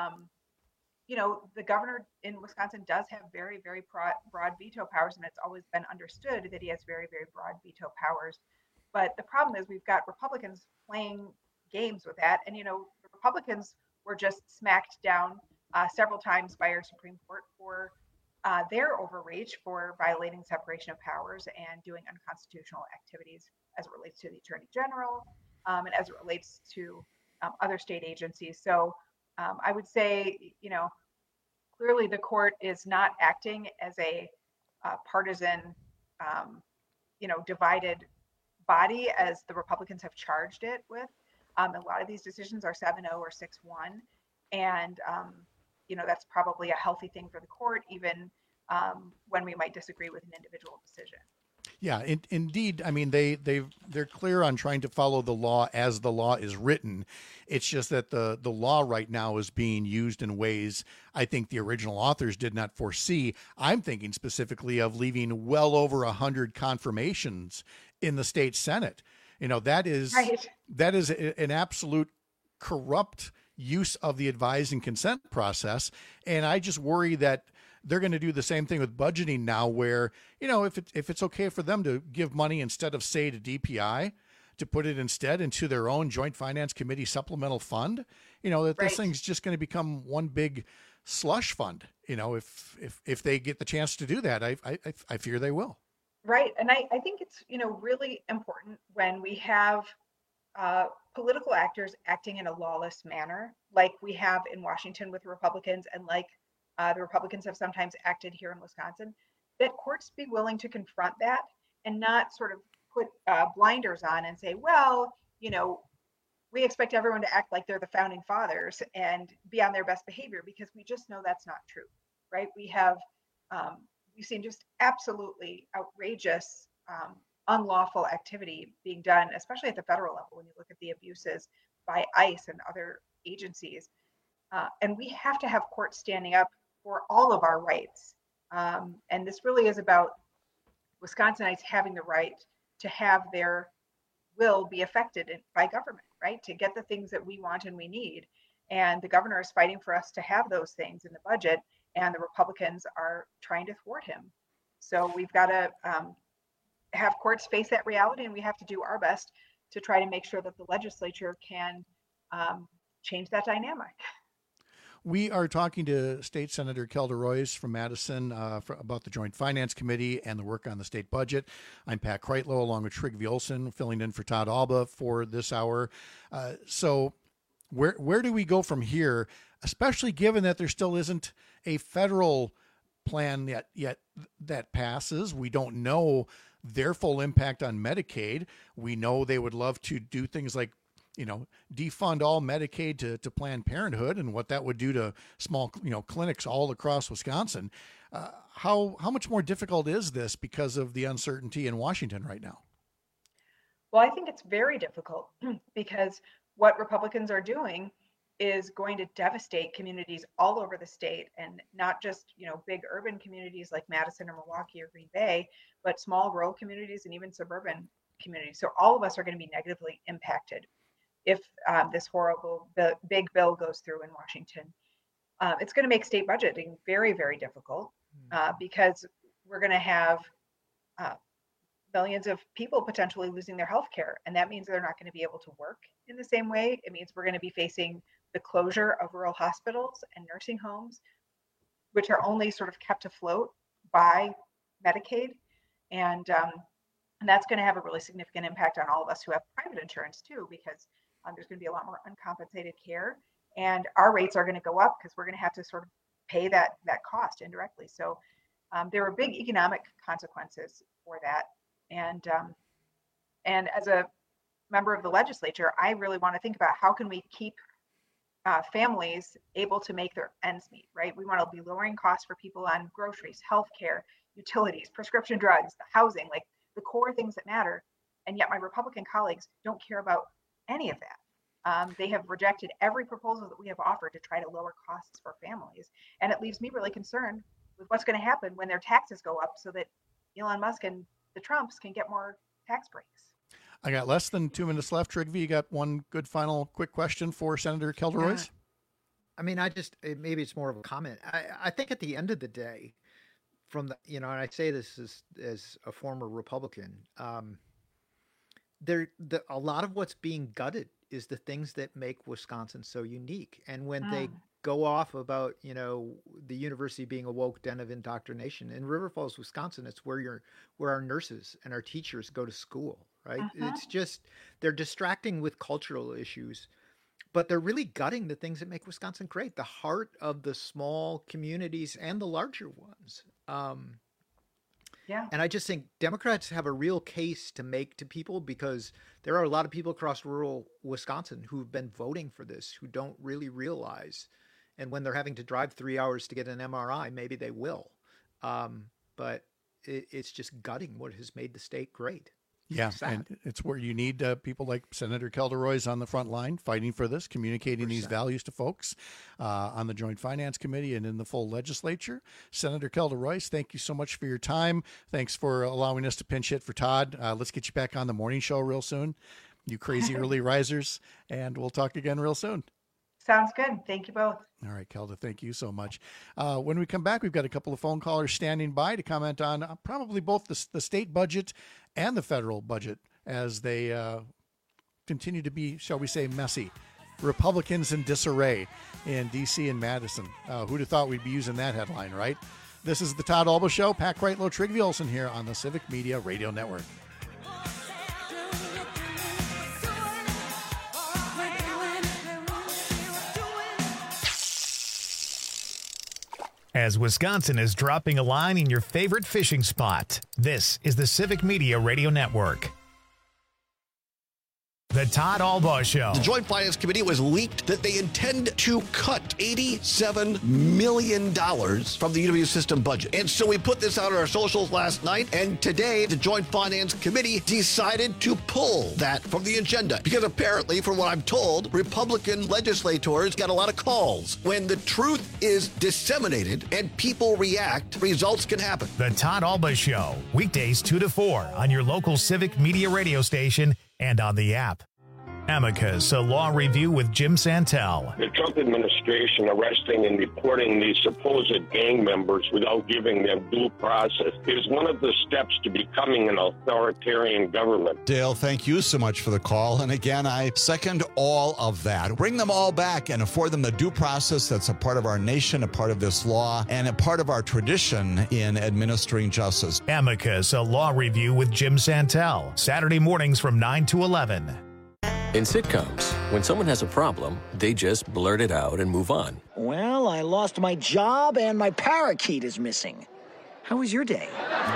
the governor in Wisconsin does have very, very broad veto powers, and it's always been understood that he has very, very broad veto powers. But the problem is we've got Republicans playing games with that, and the Republicans were just smacked down several times by our Supreme Court for their overreach, for violating separation of powers and doing unconstitutional activities as it relates to the Attorney General and as it relates to other state agencies. So I would say, clearly the court is not acting as a partisan, divided body as the Republicans have charged it with. A lot of these decisions are 7-0 or 6-1. And, that's probably a healthy thing for the court, even when we might disagree with an individual decision.
Yeah, indeed. I mean, they're clear on trying to follow the law as the law is written. It's just that the law right now is being used in ways I think the original authors did not foresee. I'm thinking specifically of leaving well over 100 confirmations in the state Senate. That is right. That is an absolute corrupt use of the advise and consent process. And I just worry that they're going to do the same thing with budgeting now, where, if it's okay for them to give money instead of, say, to DPI, to put it instead into their own Joint Finance Committee supplemental fund, that this thing's just going to become one big slush fund. If they get the chance to do that, I fear they will.
Right. And I think it's, really important when we have political actors acting in a lawless manner, like we have in Washington with Republicans, and like the Republicans have sometimes acted here in Wisconsin, that courts be willing to confront that and not sort of put blinders on and say, well, we expect everyone to act like they're the founding fathers and be on their best behavior, because we just know that's not true, right? We've seen just absolutely outrageous, unlawful activity being done, especially at the federal level, when you look at the abuses by ICE and other agencies. And we have to have courts standing up for all of our rights. And this really is about Wisconsinites having the right to have their will be affected by government, right? To get the things that we want and we need. And the governor is fighting for us to have those things in the budget, and the Republicans are trying to thwart him. So we've got to have courts face that reality, and we have to do our best to try to make sure that the legislature can change that dynamic.
We are talking to State Senator Kelda Roys from Madison about the Joint Finance Committee and the work on the state budget. I'm Pat Kreitlow, along with Trygve Olsen, filling in for Todd Alba for this hour. So where do we go from here, especially given that there still isn't a federal plan yet that passes? We don't know their full impact on Medicaid. We know they would love to do things like defund all Medicaid to Planned Parenthood, and what that would do to small, clinics all across Wisconsin. How much more difficult is this because of the uncertainty in Washington right now?
Well, I think it's very difficult because what Republicans are doing is going to devastate communities all over the state, and not just, big urban communities like Madison or Milwaukee or Green Bay, but small rural communities and even suburban communities. So all of us are going to be negatively impacted if this horrible big bill goes through in Washington. It's going to make state budgeting very, very difficult because we're going to have millions of people potentially losing their health care. And that means they're not going to be able to work in the same way. It means we're going to be facing the closure of rural hospitals and nursing homes, which are only sort of kept afloat by Medicaid. And that's going to have a really significant impact on all of us who have private insurance too, because there's going to be a lot more uncompensated care, and our rates are going to go up because we're going to have to sort of pay that cost indirectly. So there are big economic consequences for that. And as a member of the legislature, I really want to think about how can we keep families able to make their ends meet, right? We want to be lowering costs for people on groceries, healthcare, utilities, prescription drugs, the housing, like the core things that matter. And yet my Republican colleagues don't care about any of that. They have rejected every proposal that we have offered to try to lower costs for families. And it leaves me really concerned with what's going to happen when their taxes go up so that Elon Musk and the Trumps can get more tax breaks.
I got less than 2 minutes left. Trygve, you got one good final quick question for Senator Kelda Roys?
I mean, maybe it's more of a comment. I think at the end of the day, from the, and I say this as a former Republican, a lot of what's being gutted is the things that make Wisconsin so unique. And when they go off about, the university being a woke den of indoctrination, in River Falls, Wisconsin, it's where our nurses and our teachers go to school, right? It's just, they're distracting with cultural issues, but they're really gutting the things that make Wisconsin great, the heart of the small communities and the larger ones. And I just think Democrats have a real case to make to people, because there are a lot of people across rural Wisconsin who've been voting for this, who don't really realize. And when they're having to drive 3 hours to get an MRI, maybe they will. But it's just gutting what has made the state great.
Yeah, and it's where you need people like Senator Kelda Roys on the front line fighting for this, communicating these values to folks on the Joint Finance Committee and in the full legislature. Senator Kelda Roys, thank you so much for your time. Thanks for allowing us to pinch hit for Todd. Let's get you back on the morning show real soon, you crazy early risers, and we'll talk again real soon.
Sounds good. Thank you both.
All right, Kelda, thank you so much. When we come back, we've got a couple of phone callers standing by to comment on probably both the state budget and the federal budget as they continue to be, shall we say, messy. Republicans in disarray in D.C. and Madison. Who'd have thought we'd be using that headline, right? This is the Todd Alba Show. Pat Kreitlow, Trygve Olsen here on the Civic Media Radio Network.
As Wisconsin is dropping a line in your favorite fishing spot, this is the Civic Media Radio Network. The Todd Alba Show.
The Joint Finance Committee was leaked that they intend to cut $87 million from the UW system budget. And so we put this out on our socials last night, and today the Joint Finance Committee decided to pull that from the agenda. Because apparently, from what I'm told, Republican legislators got a lot of calls. When the truth is disseminated and people react, results can happen.
The Todd Alba Show, weekdays 2 to 4 on your local Civic Media radio station and on the app. Amicus, a law review with Jim Santel.
The Trump administration arresting and deporting these supposed gang members without giving them due process is one of the steps to becoming an authoritarian government.
Dale, thank you so much for the call. And again, I second all of that. Bring them all back and afford them the due process that's a part of our nation, a part of this law, and a part of our tradition in administering justice.
Amicus, a law review with Jim Santel. Saturday mornings from 9 to 11.
In sitcoms, when someone has a problem, they just blurt it out and move on.
Well, I lost my job and my parakeet is missing. How was your day?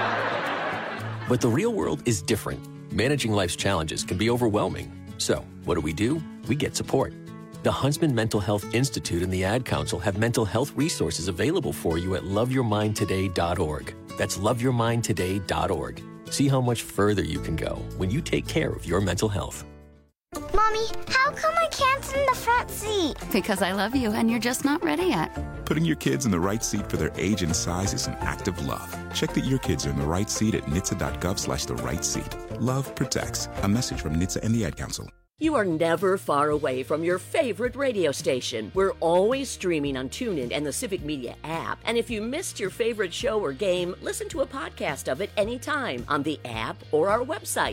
But the real world is different. Managing life's challenges can be overwhelming. So, what do? We get support. The Huntsman Mental Health Institute and the Ad Council have mental health resources available for you at loveyourmindtoday.org. That's loveyourmindtoday.org. See how much further you can go when you take care of your mental health.
Mommy, how come I can't sit in the front seat?
Because I love you and you're just not ready yet.
Putting your kids in the right seat for their age and size is an act of love. Check that your kids are in the right seat at nhtsa.gov/the right seat. Love protects. A message from NHTSA and the Ad Council.
You are never far away from your favorite radio station. We're always streaming on TuneIn and the Civic Media app. And if you missed your favorite show or game, listen to a podcast of it anytime on the app or our website,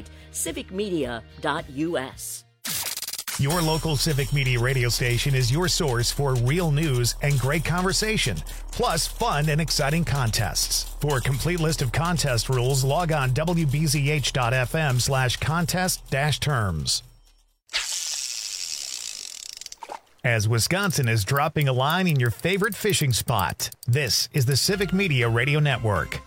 civicmedia.us.
Your local Civic Media radio station is your source for real news and great conversation, plus fun and exciting contests. For a complete list of contest rules, log on wbzh.fm/contest-terms. As Wisconsin is dropping a line in your favorite fishing spot, this is the Civic Media Radio Network.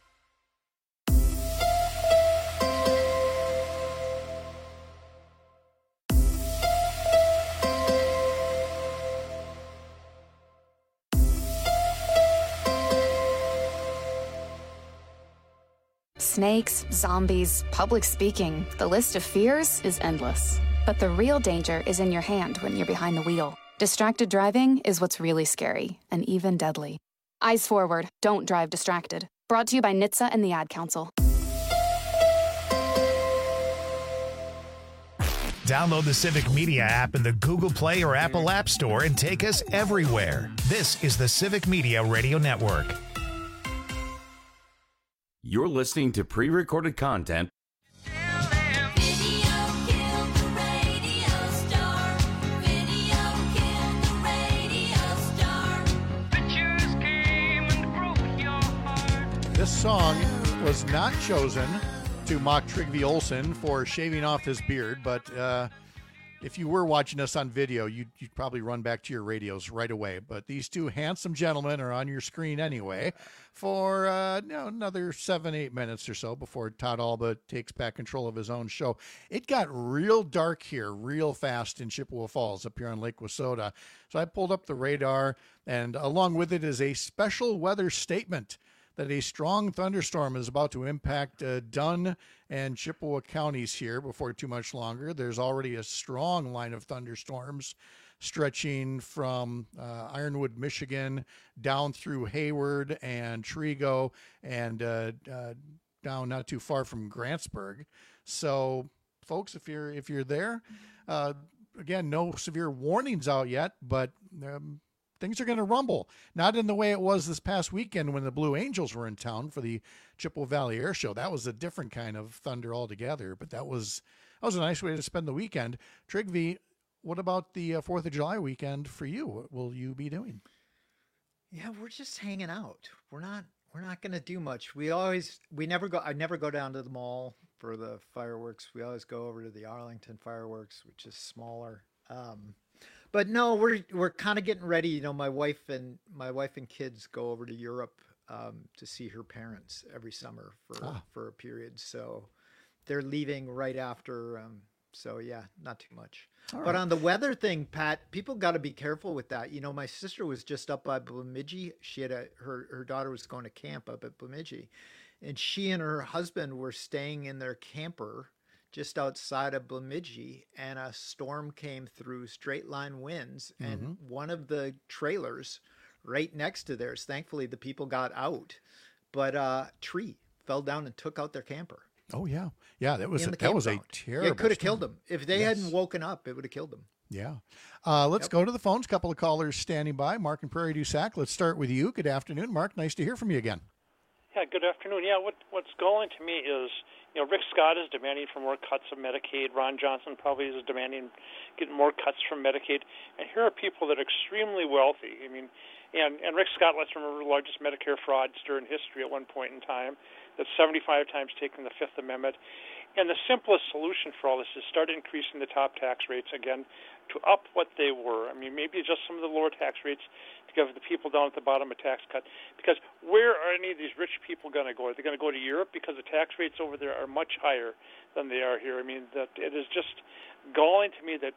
Snakes, zombies, public speaking. The list of fears is endless. But the real danger is in your hand when you're behind the wheel. Distracted driving is what's really scary and even deadly. Eyes forward, don't drive distracted. Brought to you by NHTSA and the Ad Council.
Download the Civic Media app in the Google Play or Apple App Store and take us everywhere. This is the Civic Media Radio Network.
You're listening to pre-recorded content.
This song was not chosen to mock Trygve Olsen for shaving off his beard, but if you were watching us on video, you'd probably run back to your radios right away. But these two handsome gentlemen are on your screen anyway for another 7-8 minutes or so before Todd Alba takes back control of his own show. It got real dark here real fast in Chippewa Falls up here on Lake Wissota. So I pulled up the radar, and along with it is a special weather statement that a strong thunderstorm is about to impact Dunn and Chippewa counties here before too much longer. There's already a strong line of thunderstorms stretching from Ironwood, Michigan, down through Hayward and Trego, and down not too far from Grantsburg. So, folks, if you're there, again, no severe warnings out yet, but things are going to rumble. Not in the way it was this past weekend when the Blue Angels were in town for the Chippewa Valley Air Show. That was a different kind of thunder altogether, but that was a nice way to spend the weekend. Trygve, what about the 4th of July weekend for you? What will you be doing?
Yeah, we're just hanging out. We're not going to do much. I never go down to the mall for the fireworks. We always go over to the Arlington fireworks, which is smaller. But no, we're kind of getting ready. You know, my wife and kids go over to Europe to see her parents every summer for a period. So they're leaving right after. So yeah, not too much. But on the weather thing, Pat, people got to be careful with that. You know, my sister was just up by Bemidji. She had her daughter was going to camp up at Bemidji, and she and her husband were staying in their camper just outside of Bemidji, and a storm came through, straight line winds, and one of the trailers right next to theirs, thankfully the people got out, but a tree fell down and took out their camper.
Oh yeah. Yeah. That was a terrible.
It could have killed them. If they hadn't woken up, it would have killed them.
Yeah. Let's go to the phones. Couple of callers standing by. Mark and Prairie du Sac. Let's start with you. Good afternoon, Mark. Nice to hear from you again.
Yeah, good afternoon. Yeah, what's galling to me is, Rick Scott is demanding for more cuts of Medicaid. Ron Johnson probably is demanding getting more cuts from Medicaid. And here are people that are extremely wealthy. I mean, and Rick Scott, let's remember, the largest Medicare fraudster in history at one point in time, that's 75 times taken the Fifth Amendment. And the simplest solution for all this is start increasing the top tax rates again to up what they were. I mean, maybe just some of the lower tax rates to give the people down at the bottom a tax cut. Because where are any of these rich people going to go? Are they going to go to Europe? Because the tax rates over there are much higher than they are here. I mean, that it is just galling to me that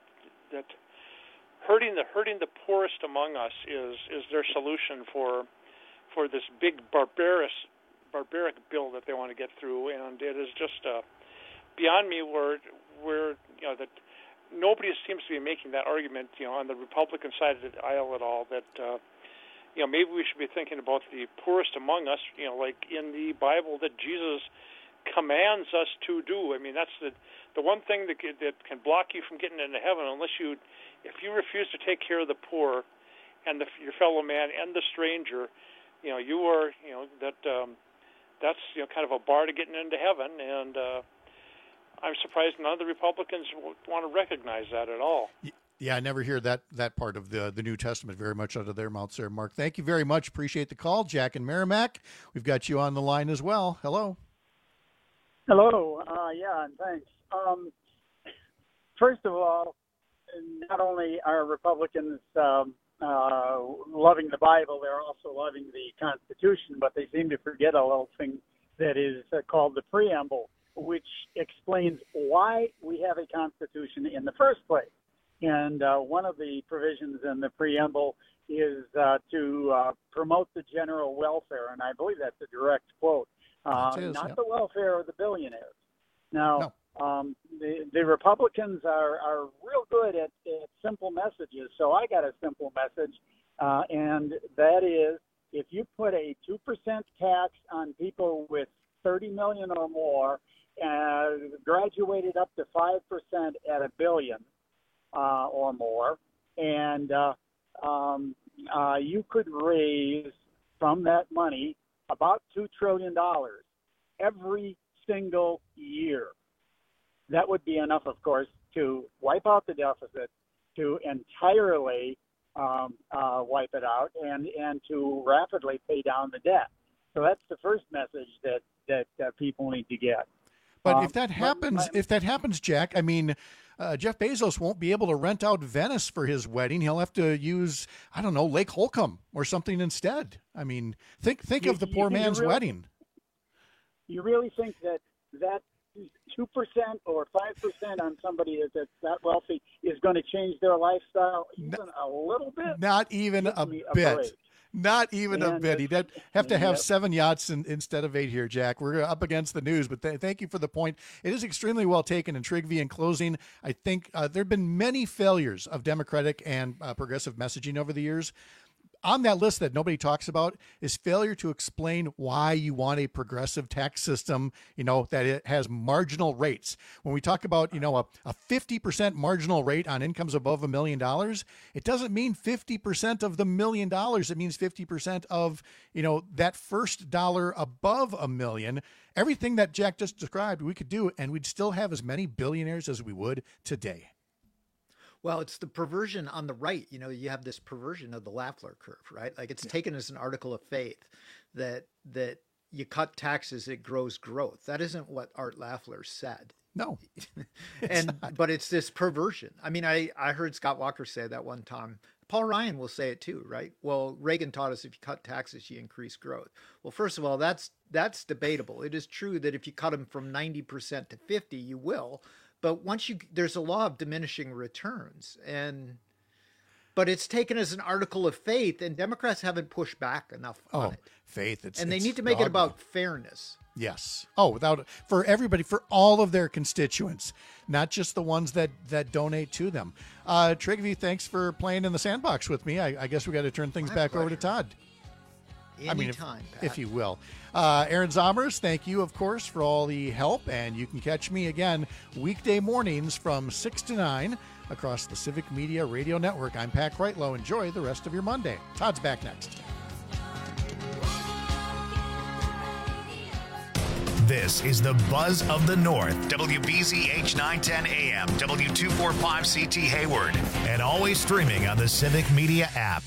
hurting the poorest among us is their solution for this big barbaric bill that they want to get through, and it is just beyond me where that nobody seems to be making that argument on the Republican side of the aisle at all, that maybe we should be thinking about the poorest among us, like in the Bible that Jesus commands us to do. I mean, that's the one thing that can block you from getting into heaven, if you refuse to take care of the poor and your fellow man and the stranger, you are that's kind of a bar to getting into heaven, and I'm surprised none of the Republicans want to recognize that at all.
Yeah, I never hear that part of the New Testament very much out of their mouths there, Mark. Thank you very much. Appreciate the call. Jack and Merrimack, we've got you on the line as well. Hello.
Hello. Yeah, and thanks. First of all, not only are Republicans loving the Bible, they're also loving the Constitution, but they seem to forget a little thing that is called the preamble, which explains why we have a Constitution in the first place. And one of the provisions in the preamble is to promote the general welfare, and I believe that's a direct quote, not the welfare of the billionaires. Now, the Republicans are real good at simple messages, so I got a simple message, and that is if you put a 2% tax on people with $30 million or more, graduated up to 5% at $1 billion or more, and you could raise from that money about $2 trillion every single year. That would be enough, of course, to wipe out the deficit, to entirely wipe it out, and to rapidly pay down the debt. So that's the first message that people need to get.
But if that happens, Jack, I mean, Jeff Bezos won't be able to rent out Venice for his wedding. He'll have to use, I don't know, Lake Holcomb or something instead. I mean, think of the poor man's wedding.
You really think that 2% or 5% on somebody that's that wealthy is going to change their lifestyle even a little bit?
Not even a bit. Not even a bit. He'd have to have 7 yachts instead of 8 here, Jack. We're up against the news, but thank you for the point. It is extremely well taken. And Trygve, in closing, I think there have been many failures of Democratic and progressive messaging over the years. on that list that nobody talks about is failure to explain why you want a progressive tax system, that it has marginal rates. When we talk about, a 50% marginal rate on incomes above $1 million, it doesn't mean 50% of the $1 million. It means 50% of, that first dollar above $1 million. Everything that Jack just described, we could do, and we'd still have as many billionaires as we would today.
Well, it's the perversion on the right. You have this perversion of the Lafleur curve, right? Like it's taken as an article of faith that you cut taxes, it grows growth. That isn't what Art Lafleur said.
No.
But it's this perversion. I mean, I heard Scott Walker say that one time. Paul Ryan will say it too, right? Well, Reagan taught us if you cut taxes, you increase growth. Well, first of all, that's debatable. It is true that if you cut them from 90% to 50%, you will. But there's a law of diminishing returns, but it's taken as an article of faith, and Democrats haven't pushed back enough on it.
Faith,
and they need to make it about fairness.
Yes. Oh, for everybody, for all of their constituents, not just the ones that donate to them. Trygve, thanks for playing in the sandbox with me. I guess we got to turn things back over to Todd.
Anytime,
if you will. Aaron Zomers, thank you, of course, for all the help. And you can catch me again weekday mornings from 6 to 9 across the Civic Media Radio Network. I'm Pat Kreitlow. Enjoy the rest of your Monday. Todd's back next.
This is the Buzz of the North, WBZH 910 AM, W245CT Hayward, and always streaming on the Civic Media app.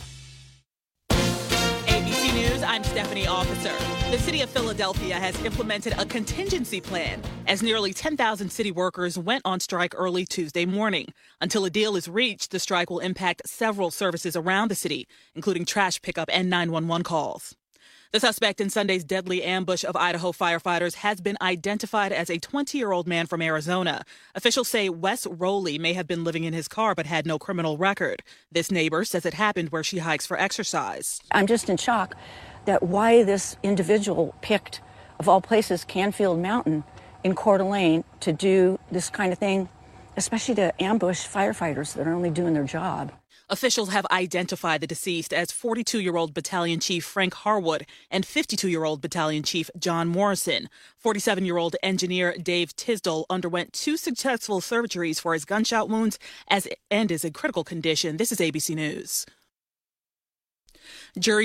ABC News, I'm Stephanie Officer. The city of Philadelphia has implemented a contingency plan as nearly 10,000 city workers went on strike early Tuesday morning. Until a deal is reached, the strike will impact several services around the city, including trash pickup and 911 calls. The suspect in Sunday's deadly ambush of Idaho firefighters has been identified as a 20-year-old man from Arizona. Officials say Wes Rowley may have been living in his car but had no criminal record. This neighbor says it happened where she hikes for exercise.
I'm just in shock that why this individual picked, of all places, Canfield Mountain in Coeur d'Alene to do this kind of thing, especially to ambush firefighters that are only doing their job.
Officials have identified the deceased as 42-year-old Battalion Chief Frank Harwood and 52-year-old Battalion Chief John Morrison. 47-year-old engineer Dave Tisdall underwent 2 successful surgeries for his gunshot wounds and is in critical condition. This is ABC News. Jury